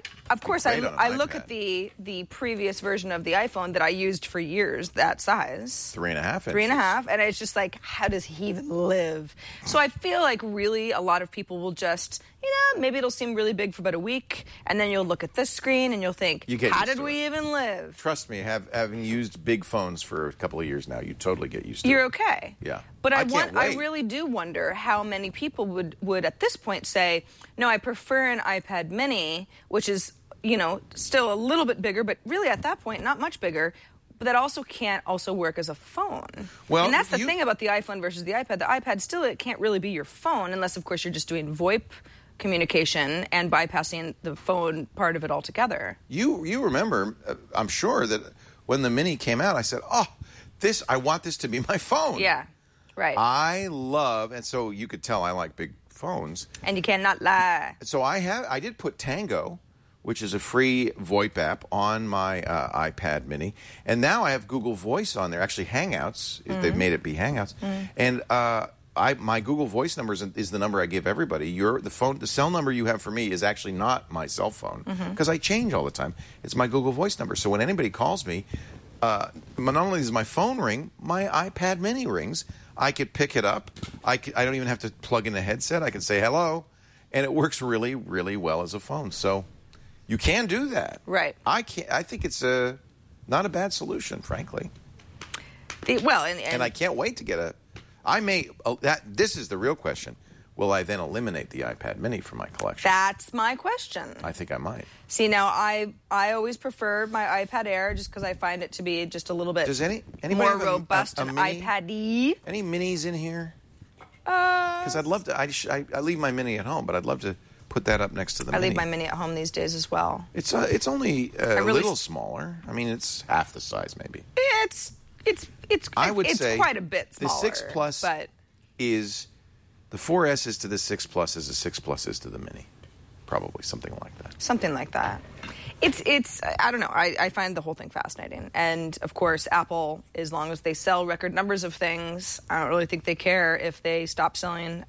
I look at the previous version of the iPhone that I used for years, that size, 3.5 inches. 3.5, and it's just like, how does he even live? So I feel like really a lot of people will just, maybe it'll seem really big for about a week, and then you'll look at this screen and you'll think, how did we even live? Trust me, having used big phones for a couple of years now, you totally get used to it. You're okay. Yeah. But I really do wonder how many people would at this point say, no, I prefer an iPad mini, which is, still a little bit bigger, but really at that point, not much bigger, but that also can't also work as a phone. Well, and that's the thing about the iPhone versus the iPad. The iPad still, it can't really be your phone unless, of course, you're just doing VoIP communication and bypassing the phone part of it altogether. You remember, I'm sure, that when the Mini came out, I said, I want this to be my phone. Yeah, right. I love, and so you could tell I like big phones. And you cannot lie. So I did put Tango, which is a free VoIP app, on my iPad Mini. And now I have Google Voice on there, actually Hangouts. Mm-hmm. They've made it be Hangouts. Mm-hmm. And my Google Voice number is the number I give everybody. The cell number you have for me is actually not my cell phone, because I change all the time. It's my Google Voice number. So when anybody calls me, not only does my phone ring, my iPad Mini rings. I could pick it up. I don't even have to plug in a headset. I can say hello, and it works really, really well as a phone. So you can do that. Right. I think it's not a bad solution, frankly. And I can't wait to get this is the real question. Will I then eliminate the iPad Mini from my collection? That's my question. I think I might. See, now I always prefer my iPad Air just because I find it to be just a little bit more robust and iPad-y. Any minis in here? Because I'd love to. I leave my Mini at home, but I'd love to put that up next to the Mini. I leave my Mini at home these days as well. It's only a little smaller. I mean, it's half the size, maybe. It's quite a bit smaller. The 6 Plus is. The 4S is to the 6 Plus as the 6 Plus is to the Mini. Probably something like that. Something like that. It's I don't know. I find the whole thing fascinating. And, of course, Apple, as long as they sell record numbers of things, I don't really think they care if they stop selling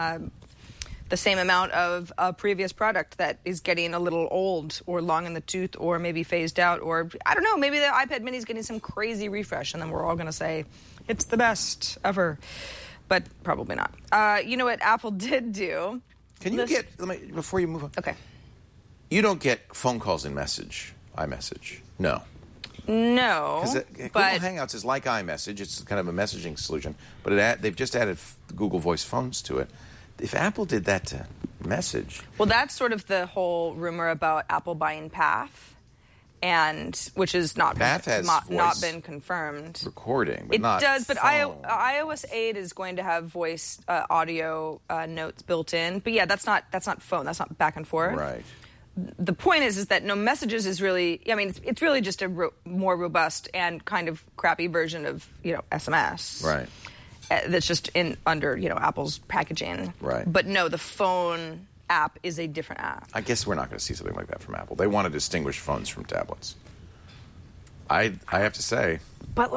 the same amount of a previous product that is getting a little old or long in the tooth or maybe phased out. Or, I don't know, maybe the iPad Mini is getting some crazy refresh, and then we're all going to say, it's the best ever. But probably not. You know what Apple did do? Can you before you move on? Okay. You don't get phone calls in iMessage. No. No. Because Google Hangouts is like iMessage. It's kind of a messaging solution. But they've just added Google Voice phones to it. If Apple did that to Message. Well, that's sort of the whole rumor about Apple buying Path. Which is not been confirmed. Recording, but it not does, but phone. iOS 8 is going to have voice audio notes built in. But yeah, that's not phone. That's not back and forth. Right. the point is that no messages is really, I mean, it's really just a more robust and kind of crappy version of, SMS. Right. That's just under, Apple's packaging. Right. But no, the phone app is a different app. I guess we're not going to see something like that from Apple. They want to distinguish phones from tablets. I have to say. But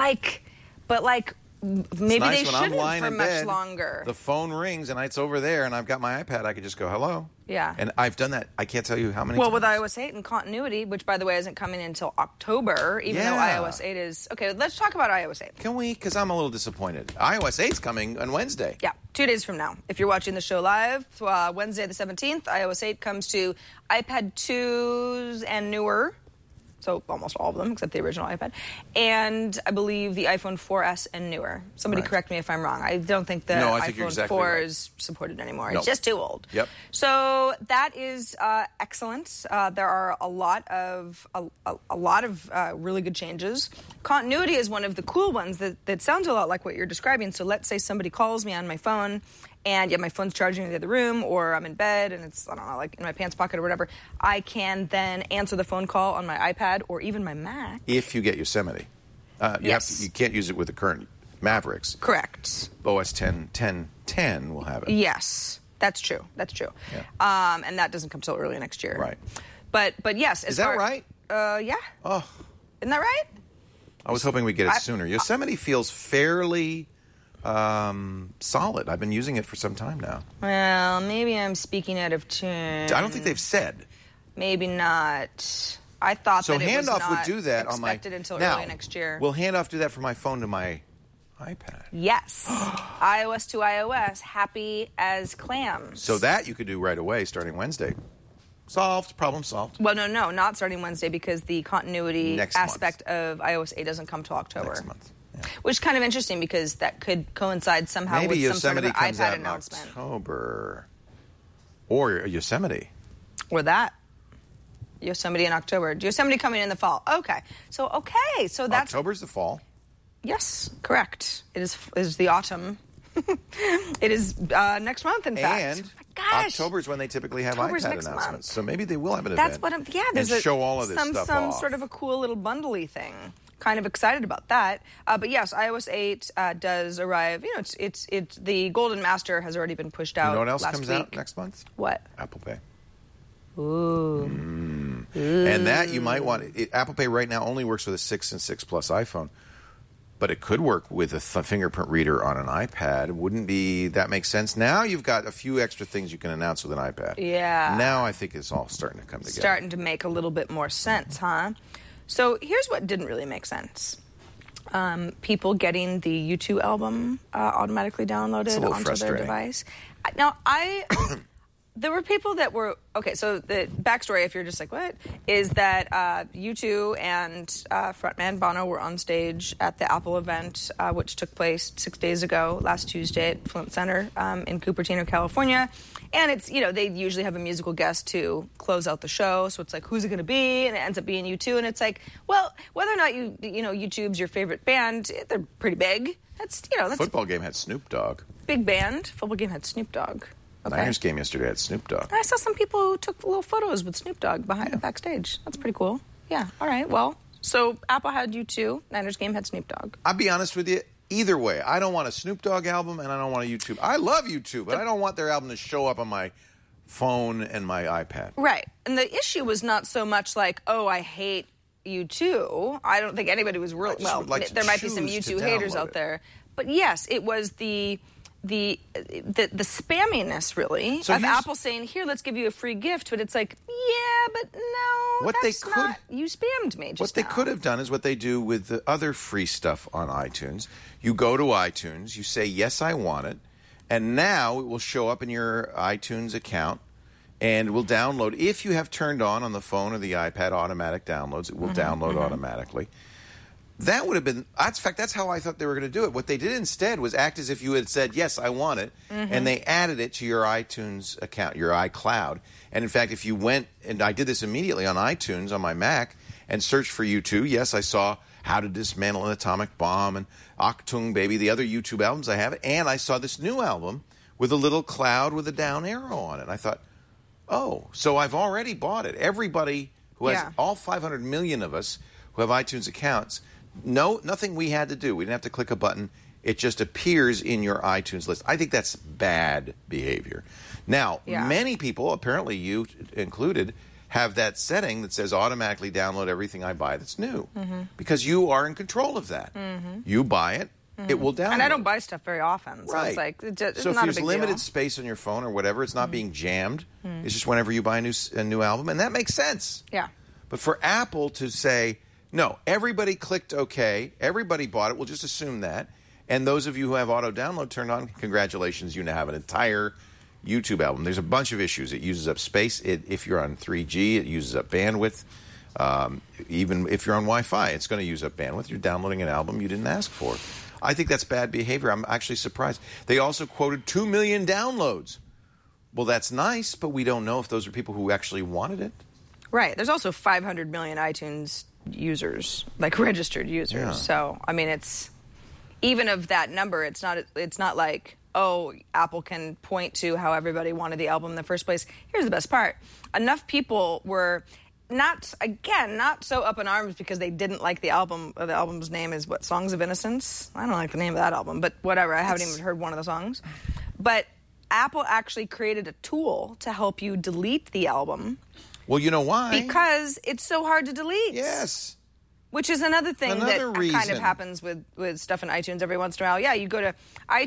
maybe nice they shouldn't for much longer. The phone rings and it's over there, and I've got my iPad. I could just go, hello. Yeah. And I've done that. I can't tell you how many times. Well, with iOS 8 and continuity, which, by the way, isn't coming until October, even though iOS 8 is... Okay, let's talk about iOS 8. Can we? Because I'm a little disappointed. iOS 8's coming on Wednesday. Yeah, 2 days from now. If you're watching the show live, Wednesday the 17th, iOS 8 comes to iPad 2s and newer. So almost all of them, except the original iPad. And I believe the iPhone 4S and newer. Somebody correct me if I'm wrong. I don't think the iPhone 4 is supported anymore. It's just too old. Yep. So that is excellent. There are a lot of really good changes. Continuity is one of the cool ones that sounds a lot like what you're describing. So let's say somebody calls me on my phone, and yet my phone's charging in the other room, or I'm in bed and it's, I don't know, like in my pants pocket or whatever. I can then answer the phone call on my iPad or even my Mac. If you get Yosemite. You can't use it with the current Mavericks. Correct. OS 10 will have it. Yes, that's true. Yeah. And that doesn't come till early next year. Right. But yes. Is that right? Yeah. Oh. Isn't that right? I was hoping we'd get it sooner. Yosemite feels fairly... solid. I've been using it for some time now. Well, maybe I'm speaking out of turn. I don't think they've said. Maybe not. I thought that it was not Handoff would do that on my... expected until early next year. Will Handoff do that from my phone to my iPad? Yes. iOS to iOS, happy as clams. So that you could do right away starting Wednesday. Solved. Problem solved. Well, no, not starting Wednesday because the continuity aspect of iOS 8 doesn't come till October. Next month. Yeah. Which is kind of interesting because that could coincide somehow Maybe with some Yosemite sort of comes iPad out announcement. In October. Or Yosemite. Or that. Yosemite in October. Yosemite coming in the fall. Okay. So that's... October's the fall. Yes, correct. It is the autumn. It is next month, in fact. And October's when they typically have iPad announcements. Month. So maybe they will have an That's event. There's show all of this stuff some off. sort of a cool little bundly thing. Kind of excited about that. But yes, iOS 8 does arrive. It's the Golden Master has already been pushed out. You know what else last comes week. out next month? What? Apple Pay. Ooh. And that you might want. Apple Pay right now only works with a 6 and 6 Plus iPhone, but it could work with a fingerprint reader on an iPad. That makes sense? Now you've got a few extra things you can announce with an iPad. Yeah. Now I think it's all starting to come together. Starting to make a little bit more sense, huh? So here's what didn't really make sense. People getting the U2 album automatically downloaded onto their device. Now, there were people that were... Okay, so the backstory, if you're just like, what? Is that U2 and frontman Bono were on stage at the Apple event, which took place 6 days ago, last Tuesday at Flint Center in Cupertino, California. And it's, they usually have a musical guest to close out the show. So it's like, who's it going to be? And it ends up being U2. And it's like, well, whether or not U2's your favorite band, they're pretty big. That's, that's... Football game had Snoop Dogg. Big band. Football game had Snoop Dogg. Okay. Niners game yesterday had Snoop Dogg. I saw some people who took little photos with Snoop Dogg backstage. That's pretty cool. Yeah, all right. Well, so Apple had U2. Niners game had Snoop Dogg. I'll be honest with you. Either way, I don't want a Snoop Dogg album and I don't want a YouTube. I love YouTube, but I don't want their album to show up on my phone and my iPad. Right. And the issue was not so much like, oh, I hate U2. I don't think anybody was real... Well, there might be some U2 haters out there. But yes, it was the spamminess, really, of Apple saying, here, let's give you a free gift. But it's like, yeah, but no, you spammed me just What they could have done is what they do with the other free stuff on iTunes. You go to iTunes, you say, yes, I want it, and now it will show up in your iTunes account, and it will download. If you have turned on the phone or the iPad automatic downloads, it will download automatically. That would have been... In fact, that's how I thought they were going to do it. What they did instead was act as if you had said, yes, I want it, and they added it to your iTunes account, your iCloud. And in fact, if you went, and I did this immediately on iTunes on my Mac, and searched for U2, yes, I saw How to Dismantle an Atomic Bomb and Achtung Baby, the other YouTube albums I have, and I saw this new album with a little cloud with a down arrow on it. I thought, Oh, so I've already bought it. Everybody who has, all 500 million of us who have iTunes accounts, nothing we had to do. We didn't have to click a button. It just appears in your iTunes list. I think that's bad behavior. Now, many people, apparently you included, have that setting that says automatically download everything I buy that's new. Because you are in control of that. You buy it, it will download. And I don't buy stuff very often. So it's like, it's so not if a there's big limited deal. space on your phone or whatever, it's not being jammed. It's just whenever you buy a new album. And that makes sense. Yeah. But for Apple to say, no, everybody clicked OK, everybody bought it, we'll just assume that. And those of you who have auto-download turned on, congratulations, you now have an entire YouTube album. There's a bunch of issues. It uses up space. If you're on 3G, it uses up bandwidth. Even if you're on Wi-Fi, it's going to use up bandwidth. You're downloading an album you didn't ask for. I think that's bad behavior. I'm actually surprised. They also quoted 2 million downloads. Well, that's nice, but we don't know if those are people who actually wanted it. Right. There's also 500 million iTunes users, like registered users. Yeah. So, I mean, it's... Even of that number, it's not like, oh, Apple can point to how everybody wanted the album in the first place. Here's the best part. Enough people were not so up in arms because they didn't like the album. The album's name is what, Songs of Innocence? I don't like the name of that album, but whatever. I haven't even heard one of the songs. But Apple actually created a tool to help you delete the album. Well, you know why? Because it's so hard to delete. Yes. Which is another thing Another that reason. kind of happens with stuff in iTunes every once in a while. Yeah, you go to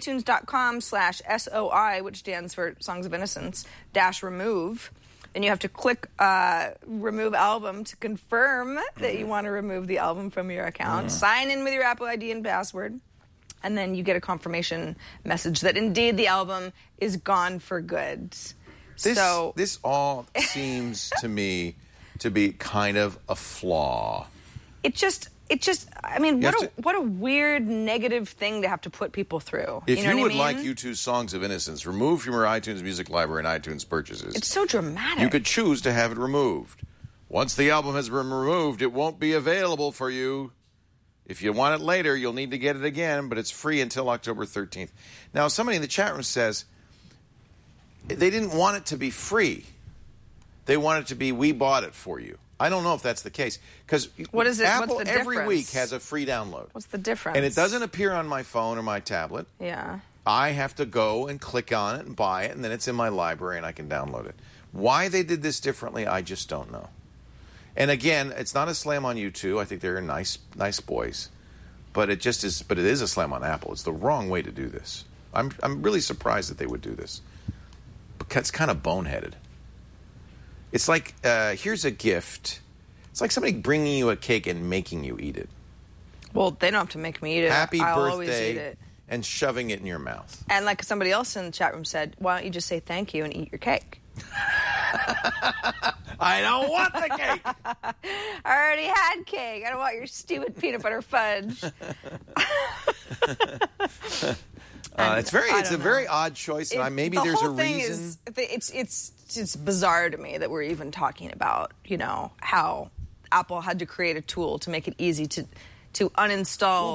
iTunes.com/SOI, which stands for Songs of Innocence, -remove. And you have to click remove album to confirm that you want to remove the album from your account. Sign in with your Apple ID and password. And then you get a confirmation message that indeed the album is gone for good. This all seems to me to be kind of a flaw. It just. I mean, what a weird negative thing to have to put people through. If you would like U2's Songs of Innocence removed from your iTunes Music Library and iTunes purchases, it's so dramatic. You could choose to have it removed. Once the album has been removed, it won't be available for you. If you want it later, you'll need to get it again, but it's free until October 13th. Now, somebody in the chat room says they didn't want it to be free. They want it to be, we bought it for you. I don't know if that's the case. Because Apple What's the every difference? week has a free download. What's the difference? And it doesn't appear on my phone or my tablet. Yeah. I have to go and click on it and buy it, and then it's in my library and I can download it. Why they did this differently, I just don't know. And again, it's not a slam on U2. I think they're nice boys. But it is a slam on Apple. It's the wrong way to do this. I'm really surprised that they would do this. Because it's kind of boneheaded. It's like, here's a gift. It's like somebody bringing you a cake and making you eat it. Well, they don't have to make me eat it. Happy I'll birthday, always eat it. And shoving it in your mouth. And like somebody else in the chat room said, why don't you just say thank you and eat your cake? I don't want the cake. I already had cake. I don't want your stupid peanut butter fudge. It's a very odd choice, and maybe there's a reason. It's bizarre to me that we're even talking about, how Apple had to create a tool to make it easy to uninstall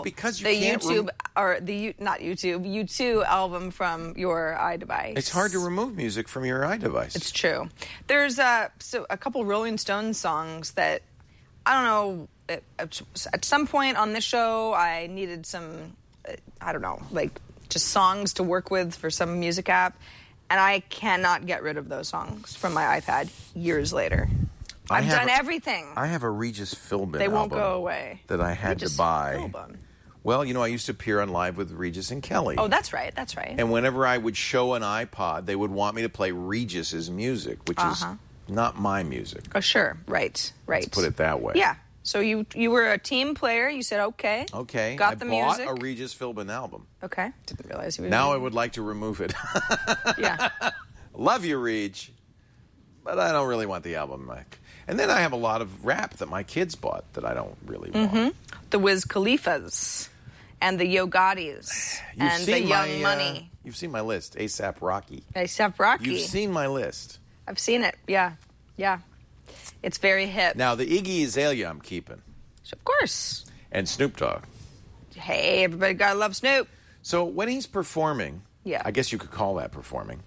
U2 album from your iDevice. It's hard to remove music from your iDevice. It's true. There's a couple Rolling Stones songs that I don't know. At some point on this show, I needed some, just songs to work with for some music app, and I cannot get rid of those songs from my iPad years later. I've done everything. I have a Regis Philbin They won't album go away. that I had to buy. Philbin. Well, I used to appear on Live with Regis and Kelly. Oh, that's right. And whenever I would show an iPod, they would want me to play Regis's music, which is not my music. Oh, sure. Right. Let's put it that way. Yeah. So you were a team player. You said, okay. Okay. Got the music. I bought a Regis Philbin album. Okay. Didn't realize you were Now I would like to remove it. Yeah. Love you, Reg. But I don't really want the album back. And then I have a lot of rap that my kids bought that I don't really want. The Wiz Khalifas and the Yo Gottis and the Young Money. You've seen my list. A$AP Rocky. A$AP Rocky. You've seen my list. I've seen it. Yeah. It's very hip. Now, the Iggy Azalea I'm keeping. Of course. And Snoop Dogg. Hey, everybody gotta love Snoop. So when he's performing, Yeah. I guess you could call that performing.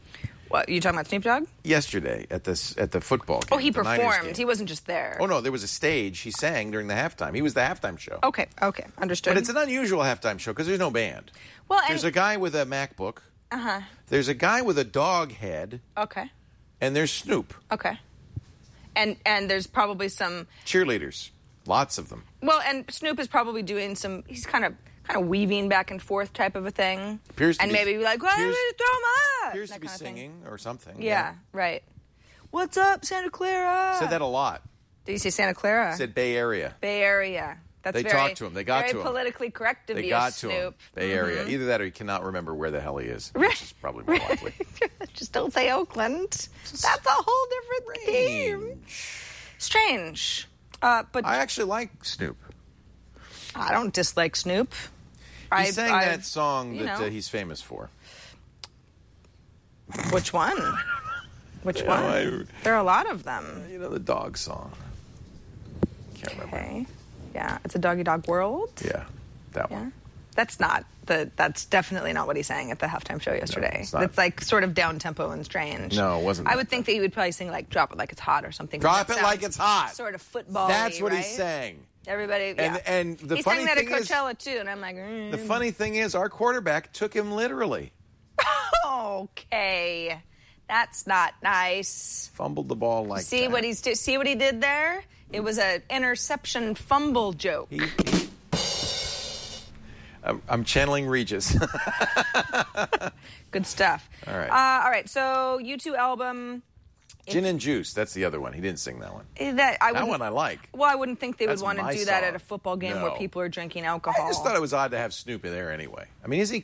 What, you talking about Snoop Dogg? Yesterday at the football game. Oh, he performed. He wasn't just there. Oh, no, there was a stage. He sang during the halftime. He was the halftime show. Okay, understood. But it's an unusual halftime show because there's no band. Well, there's a guy with a MacBook. Uh-huh. There's a guy with a dog head. Okay. And there's Snoop. Okay. And there's probably some... cheerleaders. Lots of them. Well, and Snoop is probably doing some... He's kind of weaving back and forth type of a thing. Appears to and be, maybe be like, well, throw him up. Appears to be singing or something. Yeah, right. What's up, Santa Clara? Said that a lot. Did you say Santa Clara? Said Bay Area. Bay Area. They talked to him. They got to him. Very politically correct of you, Snoop. They got to him. Bay Area. Either that or he cannot remember where the hell he is. Which is probably more likely. Just don't say Oakland. That's a whole different theme. Strange. But I actually like Snoop. I don't dislike Snoop. He sang that song that he's famous for. Which one? Which one? There are a lot of them. You know, the dog song. Can't remember. Okay. Yeah, it's a Doggy Dog World. Yeah, that one. That's definitely not what he sang at the halftime show yesterday. No, it's like sort of down-tempo and strange. No, it wasn't. I would think that he would probably sing like Drop It Like It's Hot or something. Drop It Like It's Hot. Sort of football-y, That's what right? he sang. Everybody, yeah. And the he funny sang that thing at Coachella, too, and I'm like... The funny thing is, our quarterback took him literally. Okay. That's not nice. Fumbled the ball like see that. See what he did there? It was an interception fumble joke. I'm channeling Regis. Good stuff. All right. All right, so U2 album... Gin and Juice, that's the other one. He didn't sing that one. That one I like. Well, I wouldn't think they would want to do that at a football game No. where people are drinking alcohol. I just thought it was odd to have Snoop in there anyway. I mean, is he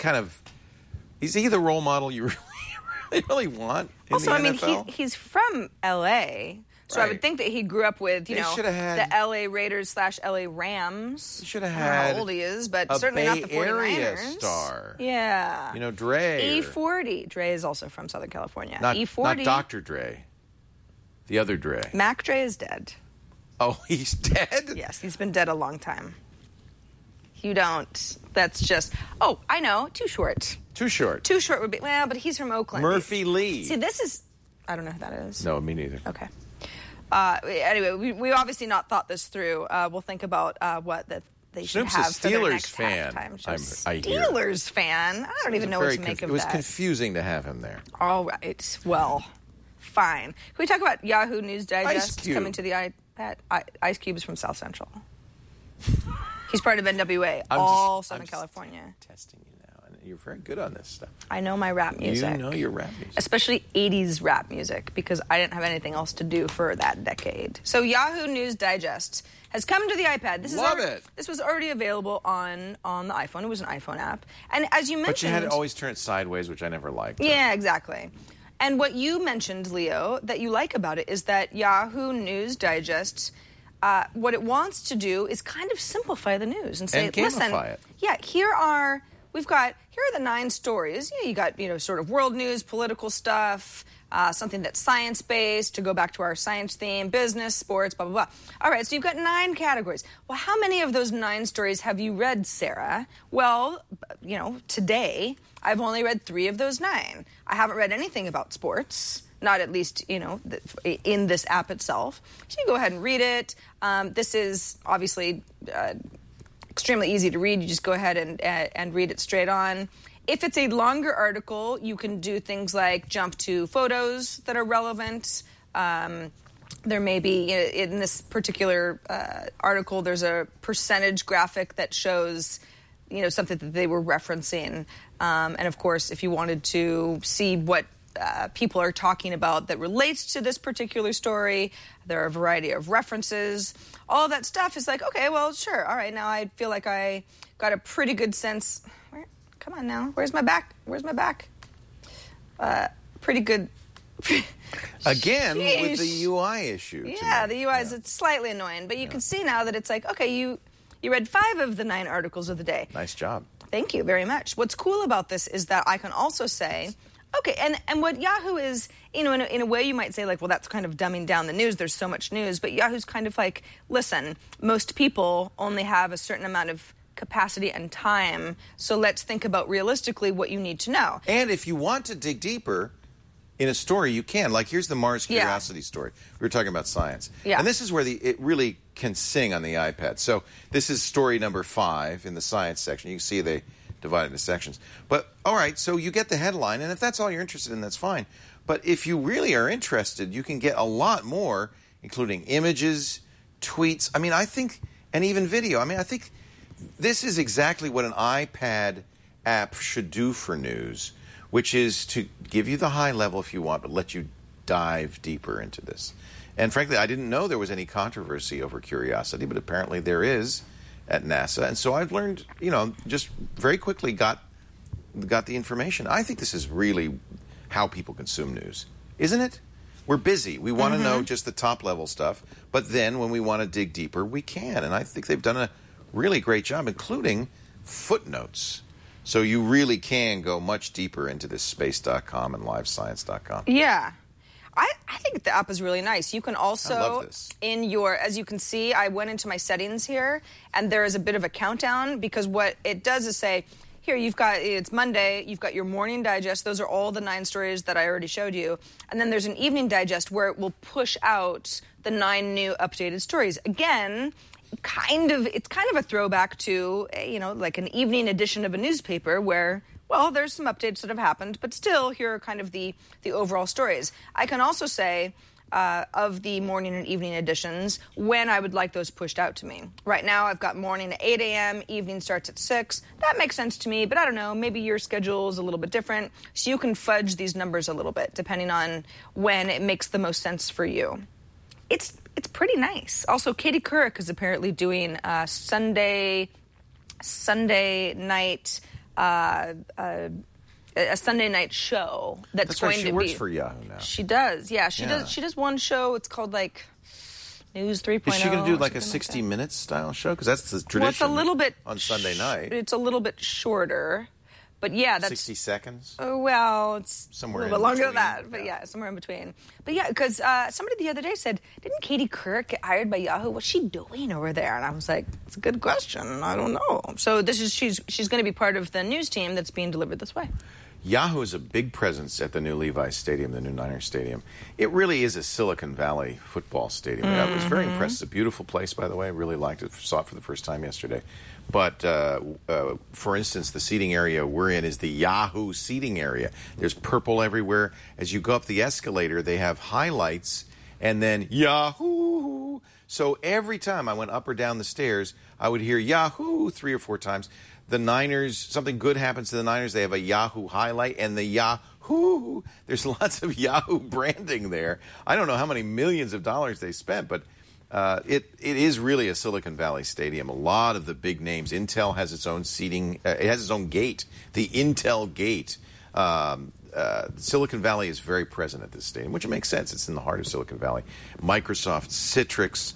the role model you really want in also, the I mean, NFL? he's from L.A., so I would think that he grew up with, the L.A. Raiders / L.A. Rams. He should have I don't know had how old he is, but a certainly Bay not the Area 49ers. star. Yeah. You know, Dre. E40. Dre is also from Southern California. Not E40. Not Dr. Dre. The other Dre. Mac Dre is dead. Oh, he's dead? Yes, he's been dead a long time. You don't. That's just... Oh, I know. Too Short. Too Short. Too Short would be... Well, but he's from Oakland. Murphy Lee. See, this is... I don't know who that is. No, me neither. Okay. Anyway, we obviously not thought this through. We'll think about what that they should Snoop's have a for their Steelers next fan. halftime show. I hear. Steelers fan? I don't even know what to make of that. It was confusing to have him there. All right. Well, fine. Can we talk about Yahoo News Digest coming to the iPad? Ice Cube is from South Central. He's part of NWA, Southern California. Testing you now, and you're very good on this stuff. I know my rap music. You know your rap music. Especially 80s rap music, because I didn't have anything else to do for that decade. So Yahoo News Digest has come to the iPad. This was already available on the iPhone. It was an iPhone app. And as you mentioned... But you had to always turn it sideways, which I never liked. Yeah, exactly. And what you mentioned, Leo, that you like about it is that Yahoo News Digest... what it wants to do is kind of simplify the news and say, listen, here are the 9 stories. Yeah, you got, sort of world news, political stuff, something that's science-based, to go back to our science theme, business, sports, blah, blah, blah. All right, so you've got 9 categories. Well, how many of those 9 stories have you read, Sarah? Well, today, I've only read 3 of those 9. I haven't read anything about sports. Not at least, in this app itself. So you go ahead and read it. This is obviously extremely easy to read. You just go ahead and read it straight on. If it's a longer article, you can do things like jump to photos that are relevant. There may be, in this particular article, there's a percentage graphic that shows, something that they were referencing. And, of course, if you wanted to see what people are talking about that relates to this particular story, there are a variety of references. All of that stuff is like, okay, well, sure. All right, now I feel like I got a pretty good sense. Come on now. Where's my back? Pretty good. Again, with the UI issue. Yeah, the UI is slightly annoying. But you can see now that it's like, okay, you read 5 of the 9 articles of the day. Nice job. Thank you very much. What's cool about this is that I can also say... Okay, and what Yahoo is, in a way you might say, like, well, that's kind of dumbing down the news. There's so much news. But Yahoo's kind of like, listen, most people only have a certain amount of capacity and time, so let's think about realistically what you need to know. And if you want to dig deeper, in a story, you can. Like, here's the Mars Curiosity story. We were talking about science. Yeah. And this is where it really can sing on the iPad. So this is story number 5 in the science section. You can see they divide it into sections. But, all right, so you get the headline, and if that's all you're interested in, that's fine. But if you really are interested, you can get a lot more, including images, tweets. I mean, I think, and even video. I mean, I think this is exactly what an iPad app should do for news, which is to give you the high level if you want, but let you dive deeper into this. And frankly, I didn't know there was any controversy over Curiosity, but apparently there is at NASA. And so I've learned, just very quickly got the information. I think this is really how people consume news, isn't it? We're busy. We want to know just the top level stuff, but then when we want to dig deeper, we can. And I think they've done a really great job, including footnotes. So you really can go much deeper into this space.com and livescience.com. Yeah. I think the app is really nice. You can also, I love this. As you can see, I went into my settings here, and there is a bit of a countdown, because what it does is say, here, it's Monday, you've got your morning digest. Those are all the 9 stories that I already showed you. And then there's an evening digest where it will push out the 9 new updated stories. Again, it's kind of a throwback to, like an evening edition of a newspaper where, well, there's some updates that have happened, but still, here are kind of the overall stories. I can also say, of the morning and evening editions, when I would like those pushed out to me. Right now, I've got morning at 8 a.m., evening starts at 6. That makes sense to me, but I don't know, maybe your schedule is a little bit different, so you can fudge these numbers a little bit, depending on when it makes the most sense for you. It's pretty nice. Also, Katie Couric is apparently doing a Sunday night... a Sunday night show that's going to be... She works for Yahoo now. She does, yeah. She does one show. It's called, like, News 3.0. Is she going to do, like, a 60 Minutes style show? Because that's the tradition it's a little bit on Sunday night. It's a little bit shorter. But, yeah, that's... 60 seconds? Well, it's somewhere a little bit longer than that. But, yeah, somewhere in between. But, yeah, because somebody the other day said, didn't Katie Couric get hired by Yahoo? What's she doing over there? And I was like, it's a good question. I don't know. So she's going to be part of the news team that's being delivered this way. Yahoo is a big presence at the new Levi's Stadium, the new Niners Stadium. It really is a Silicon Valley football stadium. I was very impressed. It's a beautiful place, by the way. I really liked it. Saw it for the first time yesterday. But, for instance, the seating area we're in is the Yahoo seating area. There's purple everywhere. As you go up the escalator, they have highlights and then Yahoo. So every time I went up or down the stairs, I would hear Yahoo 3 or 4 times. The Niners, something good happens to the Niners, they have a Yahoo highlight, and the Yahoo, there's lots of Yahoo branding there. I don't know how many millions of dollars they spent, but it is really a Silicon Valley stadium. A lot of the big names. Intel has its own seating. It has its own gate, the Intel gate. Silicon Valley is very present at this stadium, which makes sense. It's in the heart of Silicon Valley. Microsoft, Citrix,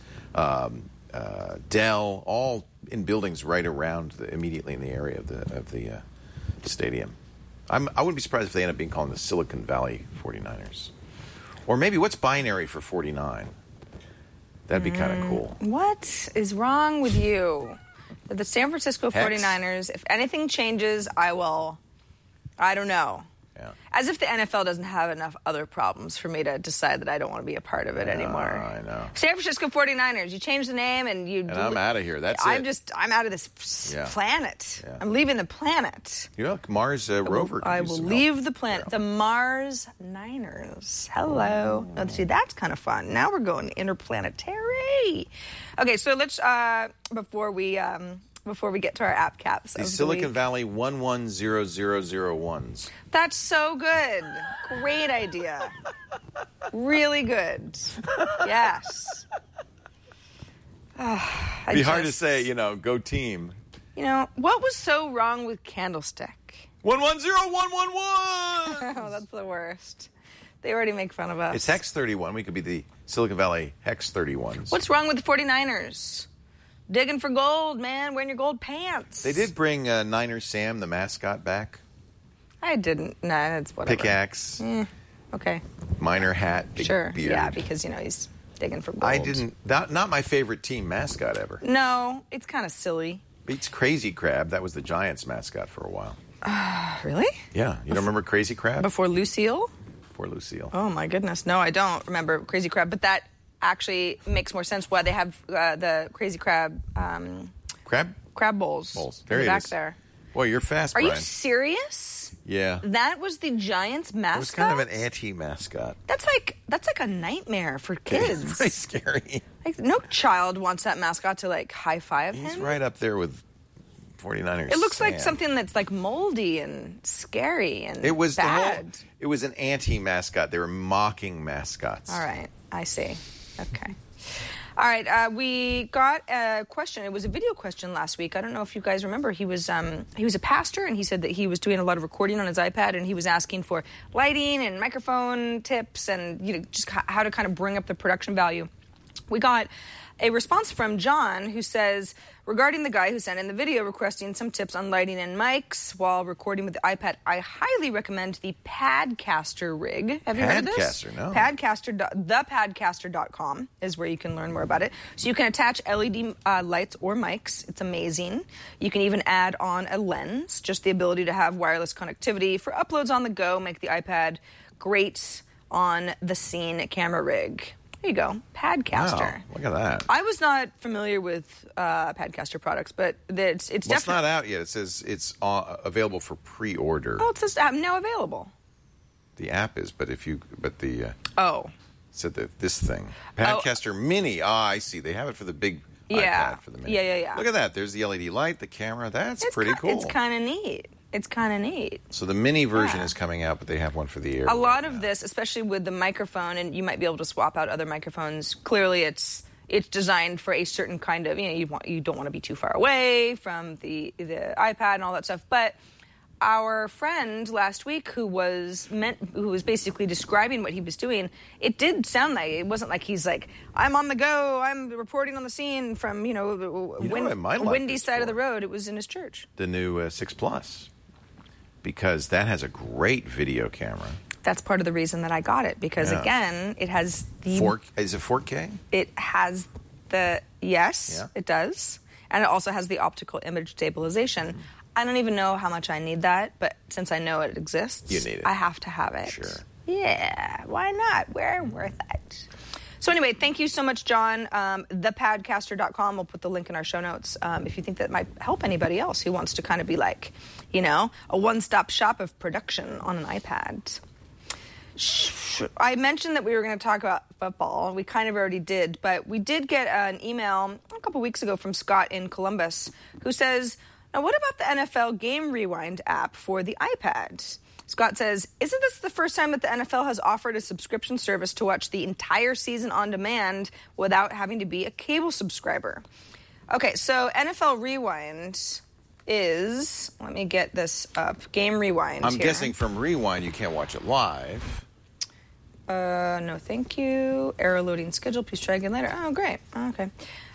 Dell, all in buildings right around immediately in the area of the stadium. I wouldn't be surprised if they end up being called the Silicon Valley 49ers. Or maybe what's binary for 49? That'd be kind of cool. What is wrong with you? The San Francisco 49ers, if anything changes, I don't know. Yeah. As if the NFL doesn't have enough other problems for me to decide that I don't want to be a part of it anymore. I know. San Francisco 49ers, you change the name and you... And I'm out of here. That's it. I'm out of this planet. Yeah. I'm leaving the planet. You know, Mars rover. I will leave the planet. Yeah. The Mars Niners. Hello. Oh. See, that's kind of fun. Now we're going interplanetary. Okay, so let's, before we get to our app caps. The Silicon Valley 110001s. That's so good. Great idea. Really good. Yes. It'd be hard to say, go team. What was so wrong with Candlestick? 110111! Oh, that's the worst. They already make fun of us. It's Hex 31. We could be the Silicon Valley Hex 31s. What's wrong with the 49ers? Digging for gold, man. Wearing your gold pants. They did bring Niner Sam, the mascot, back. I didn't. Nah, it's whatever. Pickaxe. Okay. Miner hat. Big beard. Yeah, because, he's digging for gold. I didn't. Not my favorite team mascot ever. No, it's kind of silly. Beats Crazy Crab. That was the Giants mascot for a while. Really? Yeah. You don't remember Crazy Crab? Before Lucille? Poor Lucille. Oh, my goodness. No, I don't remember Crazy Crab, but that actually makes more sense why they have the Crazy Crab... Crab bowls. There in the back is. there. Boy, you're fast, Are Brian. you serious? Yeah. That was the Giants mascot? It was kind of an anti-mascot. That's like a nightmare for kids. It's very scary. Like, no child wants that mascot to, like, high-five him. He's right up there with 49ers. It looks Sam. like something that's, like, moldy and scary and It was bad. It was an anti-mascot. They were mocking mascots. All right. I see. Okay. All right, we got a question. It was a video question last week. I don't know if you guys remember. He was a pastor, and he said that he was doing a lot of recording on his iPad, and he was asking for lighting and microphone tips and just how to kind of bring up the production value. We got a response from John who says, regarding the guy who sent in the video requesting some tips on lighting and mics while recording with the iPad, I highly recommend the Padcaster rig. Have you heard of this? Padcaster, no. Thepadcaster.com is where you can learn more about it. So you can attach LED lights or mics. It's amazing. You can even add on a lens, just the ability to have wireless connectivity for uploads on the go, make the iPad great on the scene camera rig. There you go, Padcaster. Wow, look at that. I was not familiar with Padcaster products, but it's definitely... It's not out yet. It says it's available for pre-order. Oh, it says now available. The app is, but the said this thing, Padcaster Mini. I see. They have it for the big iPad for the Mini. Yeah. Look at that. There's the LED light, the camera. That's pretty cool. It's kind of neat. So the mini version is coming out, but they have one for the air. A lot of this, especially with the microphone, and you might be able to swap out other microphones. Clearly, it's designed for a certain kind of, you don't want to be too far away from the iPad and all that stuff. But our friend last week who was basically describing what he was doing, it did sound like, it wasn't like he's like, I'm on the go, I'm reporting on the scene from, windy side of the road. It was in his church. The new 6 Plus. Because that has a great video camera. That's part of the reason that I got it. Because, again, it has the... Is it 4K? It has the... Yes, it does. And it also has the optical image stabilization. I don't even know how much I need that, but since I know it exists... You need it. I have to have it. Sure. Yeah, why not? We're worth it. So anyway, thank you so much, John. Thepadcaster.com. We'll put the link in our show notes if you think that might help anybody else who wants to kind of be like, a one-stop shop of production on an iPad. I mentioned that we were going to talk about football. We kind of already did, but we did get an email a couple weeks ago from Scott in Columbus who says, now what about the NFL Game Rewind app for the iPad? Scott says, isn't this the first time that the NFL has offered a subscription service to watch the entire season on demand without having to be a cable subscriber? Okay, so NFL Rewind is, let me get this up, Game Rewind I'm guessing from Rewind you can't watch it live. No, thank you. Error loading schedule, please try again later. Oh, great. Okay.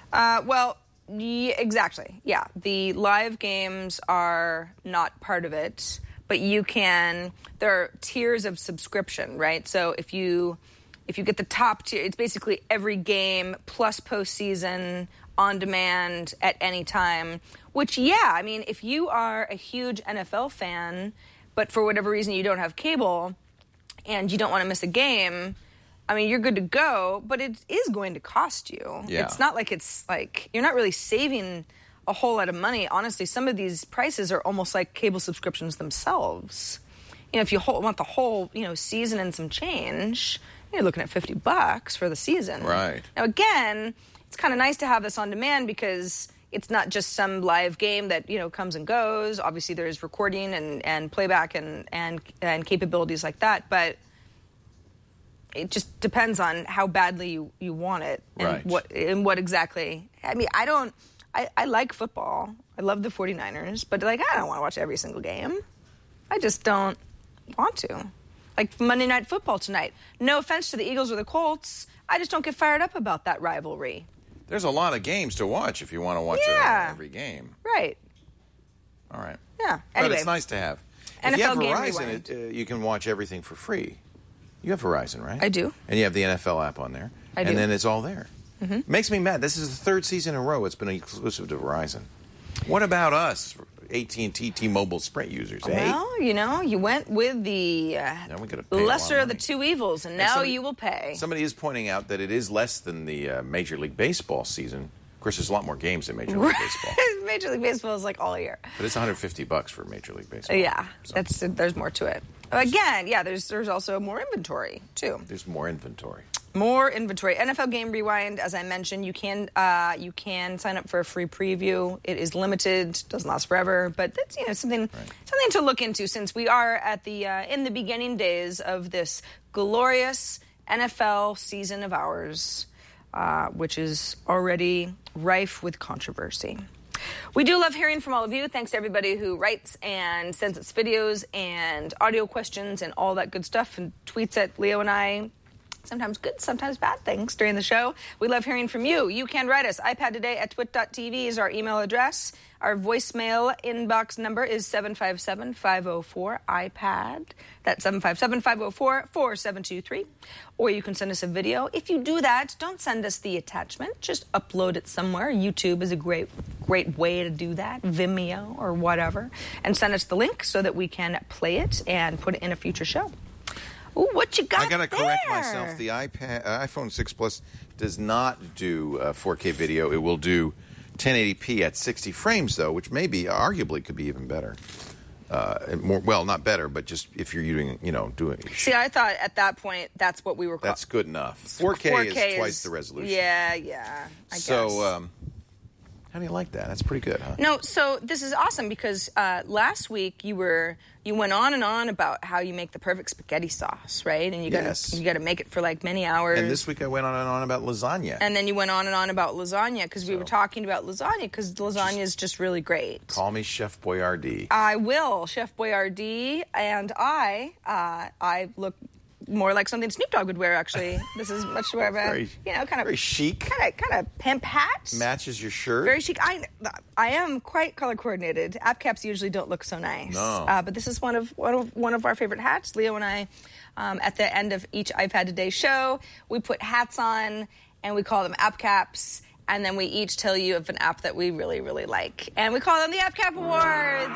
Exactly. Yeah, the live games are not part of it. But there are tiers of subscription, right? So if you get the top tier, it's basically every game plus postseason on demand at any time. Which, if you are a huge NFL fan, but for whatever reason you don't have cable and you don't want to miss a game, you're good to go, but it is going to cost you. Yeah. It's not like you're not really saving a whole lot of money. Honestly, some of these prices are almost like cable subscriptions themselves. If you want the whole, season and some change, you're looking at $50 for the season. Right. Now, again, it's kind of nice to have this on demand because it's not just some live game that, comes and goes. Obviously, there's recording and playback and capabilities like that, but it just depends on how badly you want it and what exactly. I like football. I love the 49ers, but I don't want to watch every single game. I just don't want to. Like Monday Night Football tonight. No offense to the Eagles or the Colts. I just don't get fired up about that rivalry. There's a lot of games to watch if you want to watch every game. Right. All right. Yeah. But anyway, it's nice to have. NFL if you have Game Verizon, you can watch everything for free. You have Verizon, right? I do. And you have the NFL app on there. I do. And then it's all there. Mm-hmm. Makes me mad. This is the third season in a row it's been exclusive to Verizon. What about us? AT&T T-Mobile Sprint users, Well, you went with the lesser of the two evils, and now you will pay. Somebody is pointing out that it is less than the Major League Baseball season. Of course, there's a lot more games in Major League Baseball. Major League Baseball is like all year. But it's $150 for Major League Baseball. Yeah, there's more to it. Again, there's also more inventory, too. There's more inventory. More inventory. NFL Game Rewind, as I mentioned, you can sign up for a free preview. It is limited, doesn't last forever, but that's something to look into since we are at the in the beginning days of this glorious NFL season of ours, which is already rife with controversy. We do love hearing from all of you. Thanks to everybody who writes and sends us videos and audio questions and all that good stuff and tweets at Leo and I. Sometimes good, sometimes bad things during the show. We love hearing from you. You can write us. iPadtoday@twit.tv is our email address. Our voicemail inbox number is 757-504-IPAD. That's 757-504-4723. Or you can send us a video. If you do that, don't send us the attachment. Just upload it somewhere. YouTube is a great way to do that. Vimeo or whatever. And send us the link so that we can play it and put it in a future show. Ooh, what you got I got to there? correct myself. The iPhone 6 Plus does not do 4K video. It will do 1080p at 60 frames, though, which arguably could be even better. Not better, but just if you're doing. See, I thought at that point that's what we were. That's good enough. 4K is twice the resolution. Yeah. I guess. How do you like that? That's pretty good, huh? No, so this is awesome because last week you went on and on about how you make the perfect spaghetti sauce, right? And you got to make it for like many hours. And this week I went on and on about lasagna. And then you went on and on about lasagna because we were talking about lasagna because lasagna is just really great. Call me Chef Boyardee. I will, Chef Boyardee, and I look more like something Snoop Dogg would wear, actually. This is much more of a, kind of very chic, kind of pimp hat. Matches your shirt. Very chic. I am quite color coordinated. App caps usually don't look so nice. No. But this is one of our favorite hats. Leo and I, at the end of each iPad Today show, we put hats on and we call them app caps. And then we each tell you of an app that we really, really like. And we call them the App Cap Awards.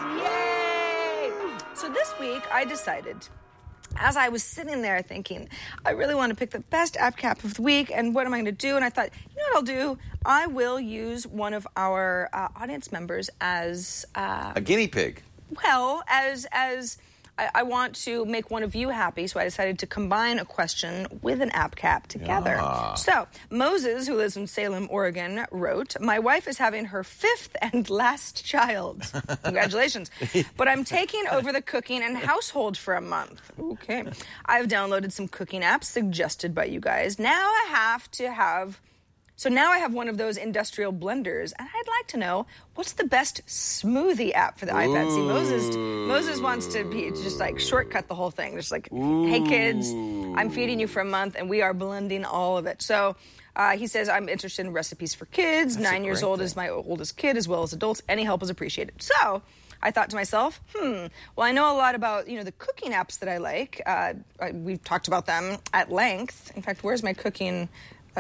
Yay! So this week I decided, as I was sitting there thinking, I really want to pick the best app cap of the week, and what am I going to do? And I thought, you know what I'll do? I will use one of our audience members as a guinea pig. Well, as I want to make one of you happy, so I decided to combine a question with an app cap together. So, Moses, who lives in Salem, Oregon, wrote, "My wife is having her 5th and last child. Congratulations. But I'm taking over the cooking and household for a month." Okay. "I've downloaded some cooking apps suggested by you guys. Now I have one of those industrial blenders, and I'd like to know what's the best smoothie app for the iPad." See, Moses wants to just like shortcut the whole thing. Just like, hey kids, I'm feeding you for a month, and we are blending all of it. So he says, "I'm interested in recipes for kids. That's 9 years old is my oldest kid, as well as adults. Any help is appreciated." So I thought to myself, well, I know a lot about, the cooking apps that I like. We've talked about them at length. In fact, where's my cooking?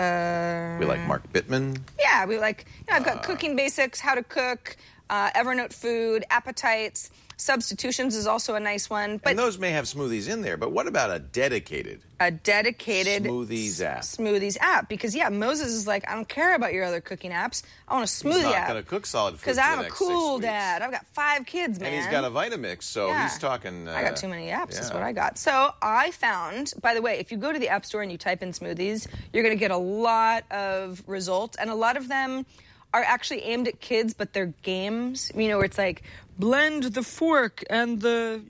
We like Mark Bittman. Yeah, we like, I've got Cooking Basics, How to Cook, Evernote Food, Appetites. Substitutions is also a nice one. But and those may have smoothies in there, but what about a dedicated smoothies app? Because, Moses is like, I don't care about your other cooking apps. I want a smoothie app. He's not going to cook solid food because I'm a cool dad. I've got 5 kids, man. And he's got a Vitamix, so he's talking... I got too many apps is what I got. So I found, by the way, if you go to the App Store and you type in smoothies, you're going to get a lot of results, and a lot of them are actually aimed at kids, but they're games, where it's like, blend the fork and the,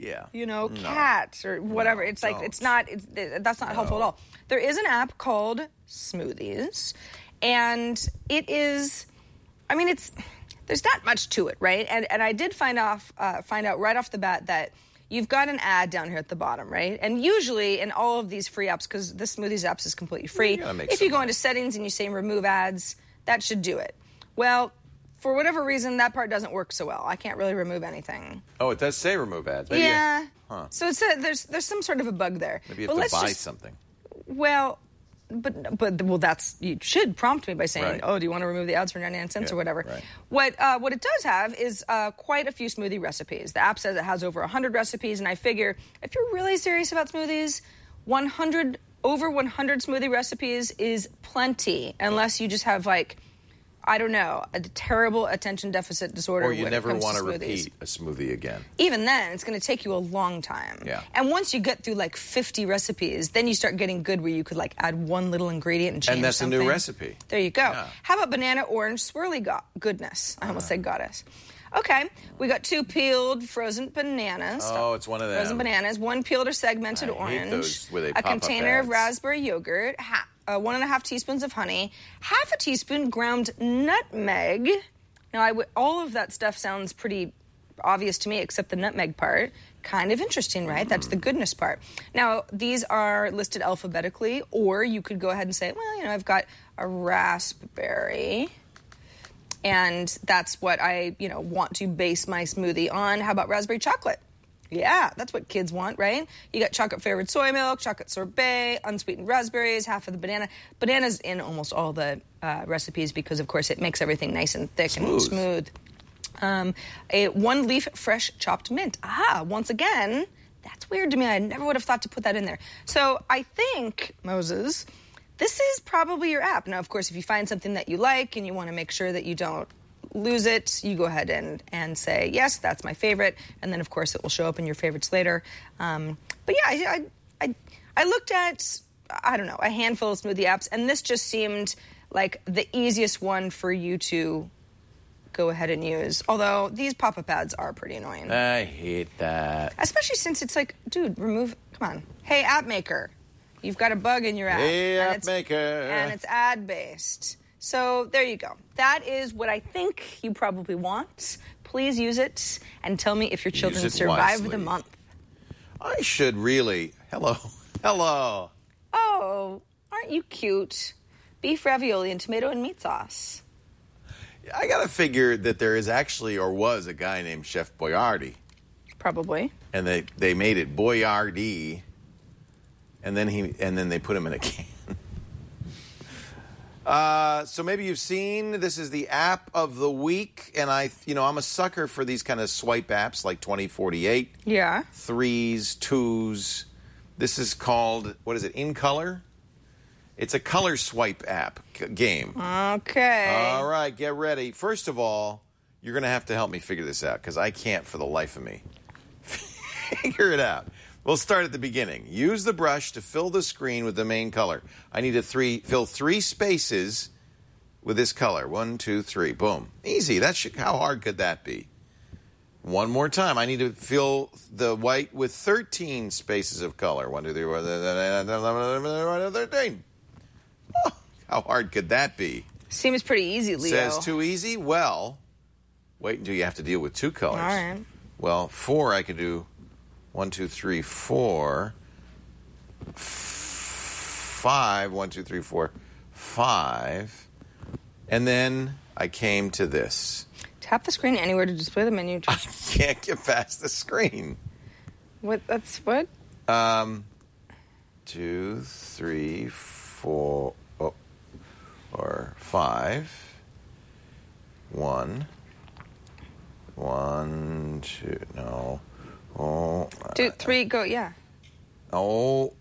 cat or whatever. It's like, that's not helpful at all. There is an app called Smoothies, and it is, there's not much to it, right? And I did find out right off the bat that you've got an ad down here at the bottom, right? And usually in all of these free apps, because the Smoothies apps is completely free, if you go into settings and you say remove ads, that should do it. Well, for whatever reason, that part doesn't work so well. I can't really remove anything. Oh, it does say remove ads. Yeah. So there's some sort of a bug there. Maybe you have to buy something. Well, well, you should prompt me by saying, right. oh, do you want to remove the ads for 99 cents or whatever? Right. What it does have is quite a few smoothie recipes. The app says it has over 100 recipes, and I figure if you're really serious about smoothies, over 100 smoothie recipes is plenty, unless you just have I don't know, a terrible attention deficit disorder. Or you when never it comes want to smoothies. repeat a smoothie again. Even then, it's going to take you a long time. Yeah. And once you get through 50 recipes, then you start getting good where you could add one little ingredient and change And that's something. a new recipe. There you go. Yeah. How about banana orange swirly goodness? I almost said goddess. Okay, we got 2 peeled frozen bananas. Oh, it's one of them. Frozen bananas, 1 peeled or segmented I hate orange. those where they a pop up container of ads. raspberry yogurt, 1.5 teaspoons of honey, half a teaspoon ground nutmeg. Now, all of that stuff sounds pretty obvious to me, except the nutmeg part. Kind of interesting, right? That's the goodness part. Now, these are listed alphabetically, or you could go ahead and say, well, I've got a raspberry, and that's what I, want to base my smoothie on. How about raspberry chocolate? Yeah, that's what kids want, right? You got chocolate-flavored soy milk, chocolate sorbet, unsweetened raspberries, half of the banana. Banana's in almost all the recipes because, of course, it makes everything nice and thick and smooth. A 1 leaf fresh chopped mint. Once again, that's weird to me. I never would have thought to put that in there. So I think, Moses, this is probably your app. Now, of course, if you find something that you like and you want to make sure that you don't lose it, you go ahead and say, yes, that's my favorite. And then, of course, it will show up in your favorites later. But yeah, I looked at, I don't know, a handful of smoothie apps, and this just seemed like the easiest one for you to go ahead and use. Although these pop-up ads are pretty annoying. I hate that. Especially since it's dude, come on. Hey, app maker, you've got a bug in your app. Hey, app maker. And it's ad-based. So there you go. That is what I think you probably want. Please use it and tell me if your children survive the month. I should really. Hello. Oh, aren't you cute? Beef ravioli and tomato and meat sauce. I got to figure that there is actually or was a guy named Chef Boyardee. Probably. And they made it Boyardee, and then they put him in a can. So maybe you've seen, this is the app of the week, and I'm a sucker for these kind of swipe apps like 2048. Yeah. 3s, 2s. This is called, what is it, In Color? It's a color swipe app game. Okay. All right, get ready. First of all, you're going to have to help me figure this out because I can't for the life of me. Figure it out. We'll start at the beginning. Use the brush to fill the screen with the main color. I need to fill 3 spaces with this color. 1, 2, 3. Boom. Easy. How hard could that be? One more time. I need to fill the white with 13 spaces of color. 1, 2, 3, 4, 13. Oh, how hard could that be? Seems pretty easy, Leo. Says too easy? Well, wait until you have to deal with 2 colors. All right. Well, 4 I could do. 1, 2, 3, 4. 5. 1, 2, 3, 4. 5. And then I came to this. Tap the screen anywhere to display the menu. I can't get past the screen. What? That's what? 2, 3, 4, or 5. 1, 2, no. Oh. 2, 3, go, yeah. Oh,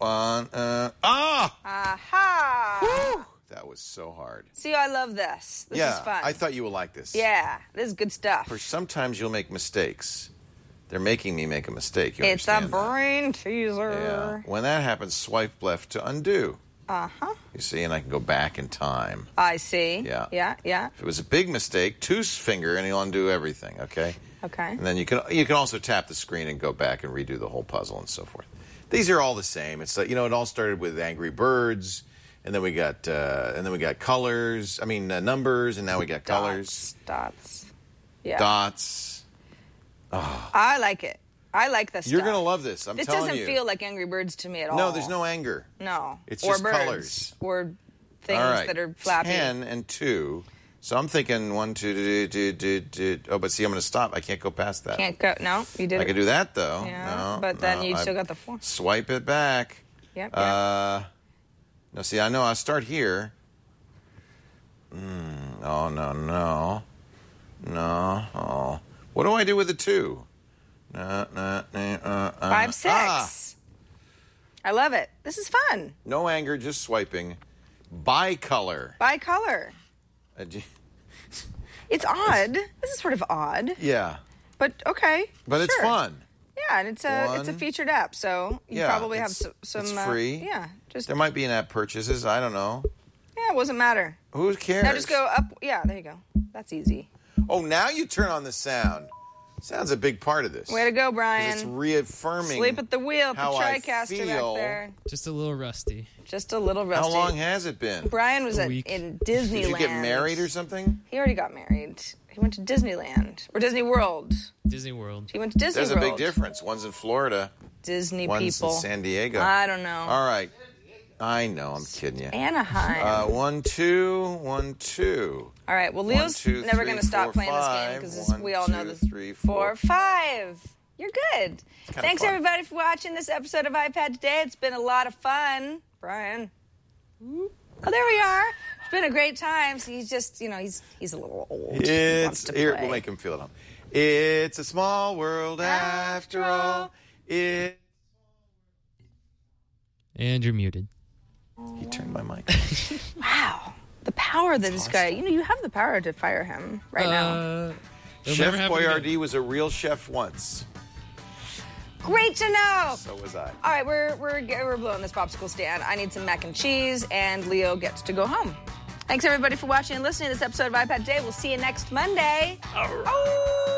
Aha! Whew. That was so hard. See, I love this. This is fun. I thought you would like this. Yeah, this is good stuff. Sometimes you'll make mistakes. They're making me make a mistake. It's a understand that? brain teaser. Yeah. When that happens, swipe left to undo. Uh-huh. You see, and I can go back in time. I see. Yeah. Yeah. If it was a big mistake, 2 finger and you'll undo everything, okay? Okay. And then you can also tap the screen and go back and redo the whole puzzle and so forth. These are all the same. It's like, it all started with Angry Birds, and then we got colors. Numbers, and now we got colors. Dots. Yeah. Dots. Oh. I like it. I like this You're stuff. going to love this. I'm telling you. This doesn't feel like Angry Birds to me at all. No, there's no anger. No. It's or just birds, colors. Or things all right. that are flappy. 10 and 2. So I'm thinking 1, 2. Oh, but see, I'm going to stop. I can't go past that. Can't go. No, you did. I could do that though. Yeah, no, but then you still got the 4. Swipe it back. Yep. No, see, I know I'll start here. Oh, no. Oh. What do I do with the 2? 5, 6. I love it. This is fun. No anger, just swiping. Bicolor. It's odd. This is sort of odd. Yeah. But okay. But it's fun. Yeah, and it's a featured app, so you probably have some. It's free. Yeah, there might be in-app purchases. I don't know. Yeah, it doesn't matter. Who cares? Now just go up. Yeah, there you go. That's easy. Oh, now you turn on the sound. Sound's a big part of this. Way to go, Brian. It's reaffirming. Sleep at the wheel at the how TriCaster back there. Just a little rusty. How long has it been? Brian was in Disneyland. Did you get married or something? He already got married. He went to Disneyland. Or Disney World. Disney World. He went to Disney World. There's a big difference. One's in Florida. Disney One's people. in San Diego. I don't know. All right. I know. I'm kidding you. Anaheim. 1, 2, 1, 2. All right. Well, Leo's never going to stop playing this game because we all know this. 3, 4, 5. You're good. Thanks, everybody, for watching this episode of iPad Today. It's been a lot of fun. Brian. Oh, there we are. It's been a great time. So he's just, he's a little old. Here, we'll make him feel it. It's a small world after all. And you're muted. He turned my mic. Wow. The power that this guy, you have the power to fire him right now. Chef Boyardee was a real chef once. Great to know. So was I. All right, we're blowing this popsicle stand. I need some mac and cheese, and Leo gets to go home. Thanks, everybody, for watching and listening to this episode of iPad Today. We'll see you next Monday. Oh.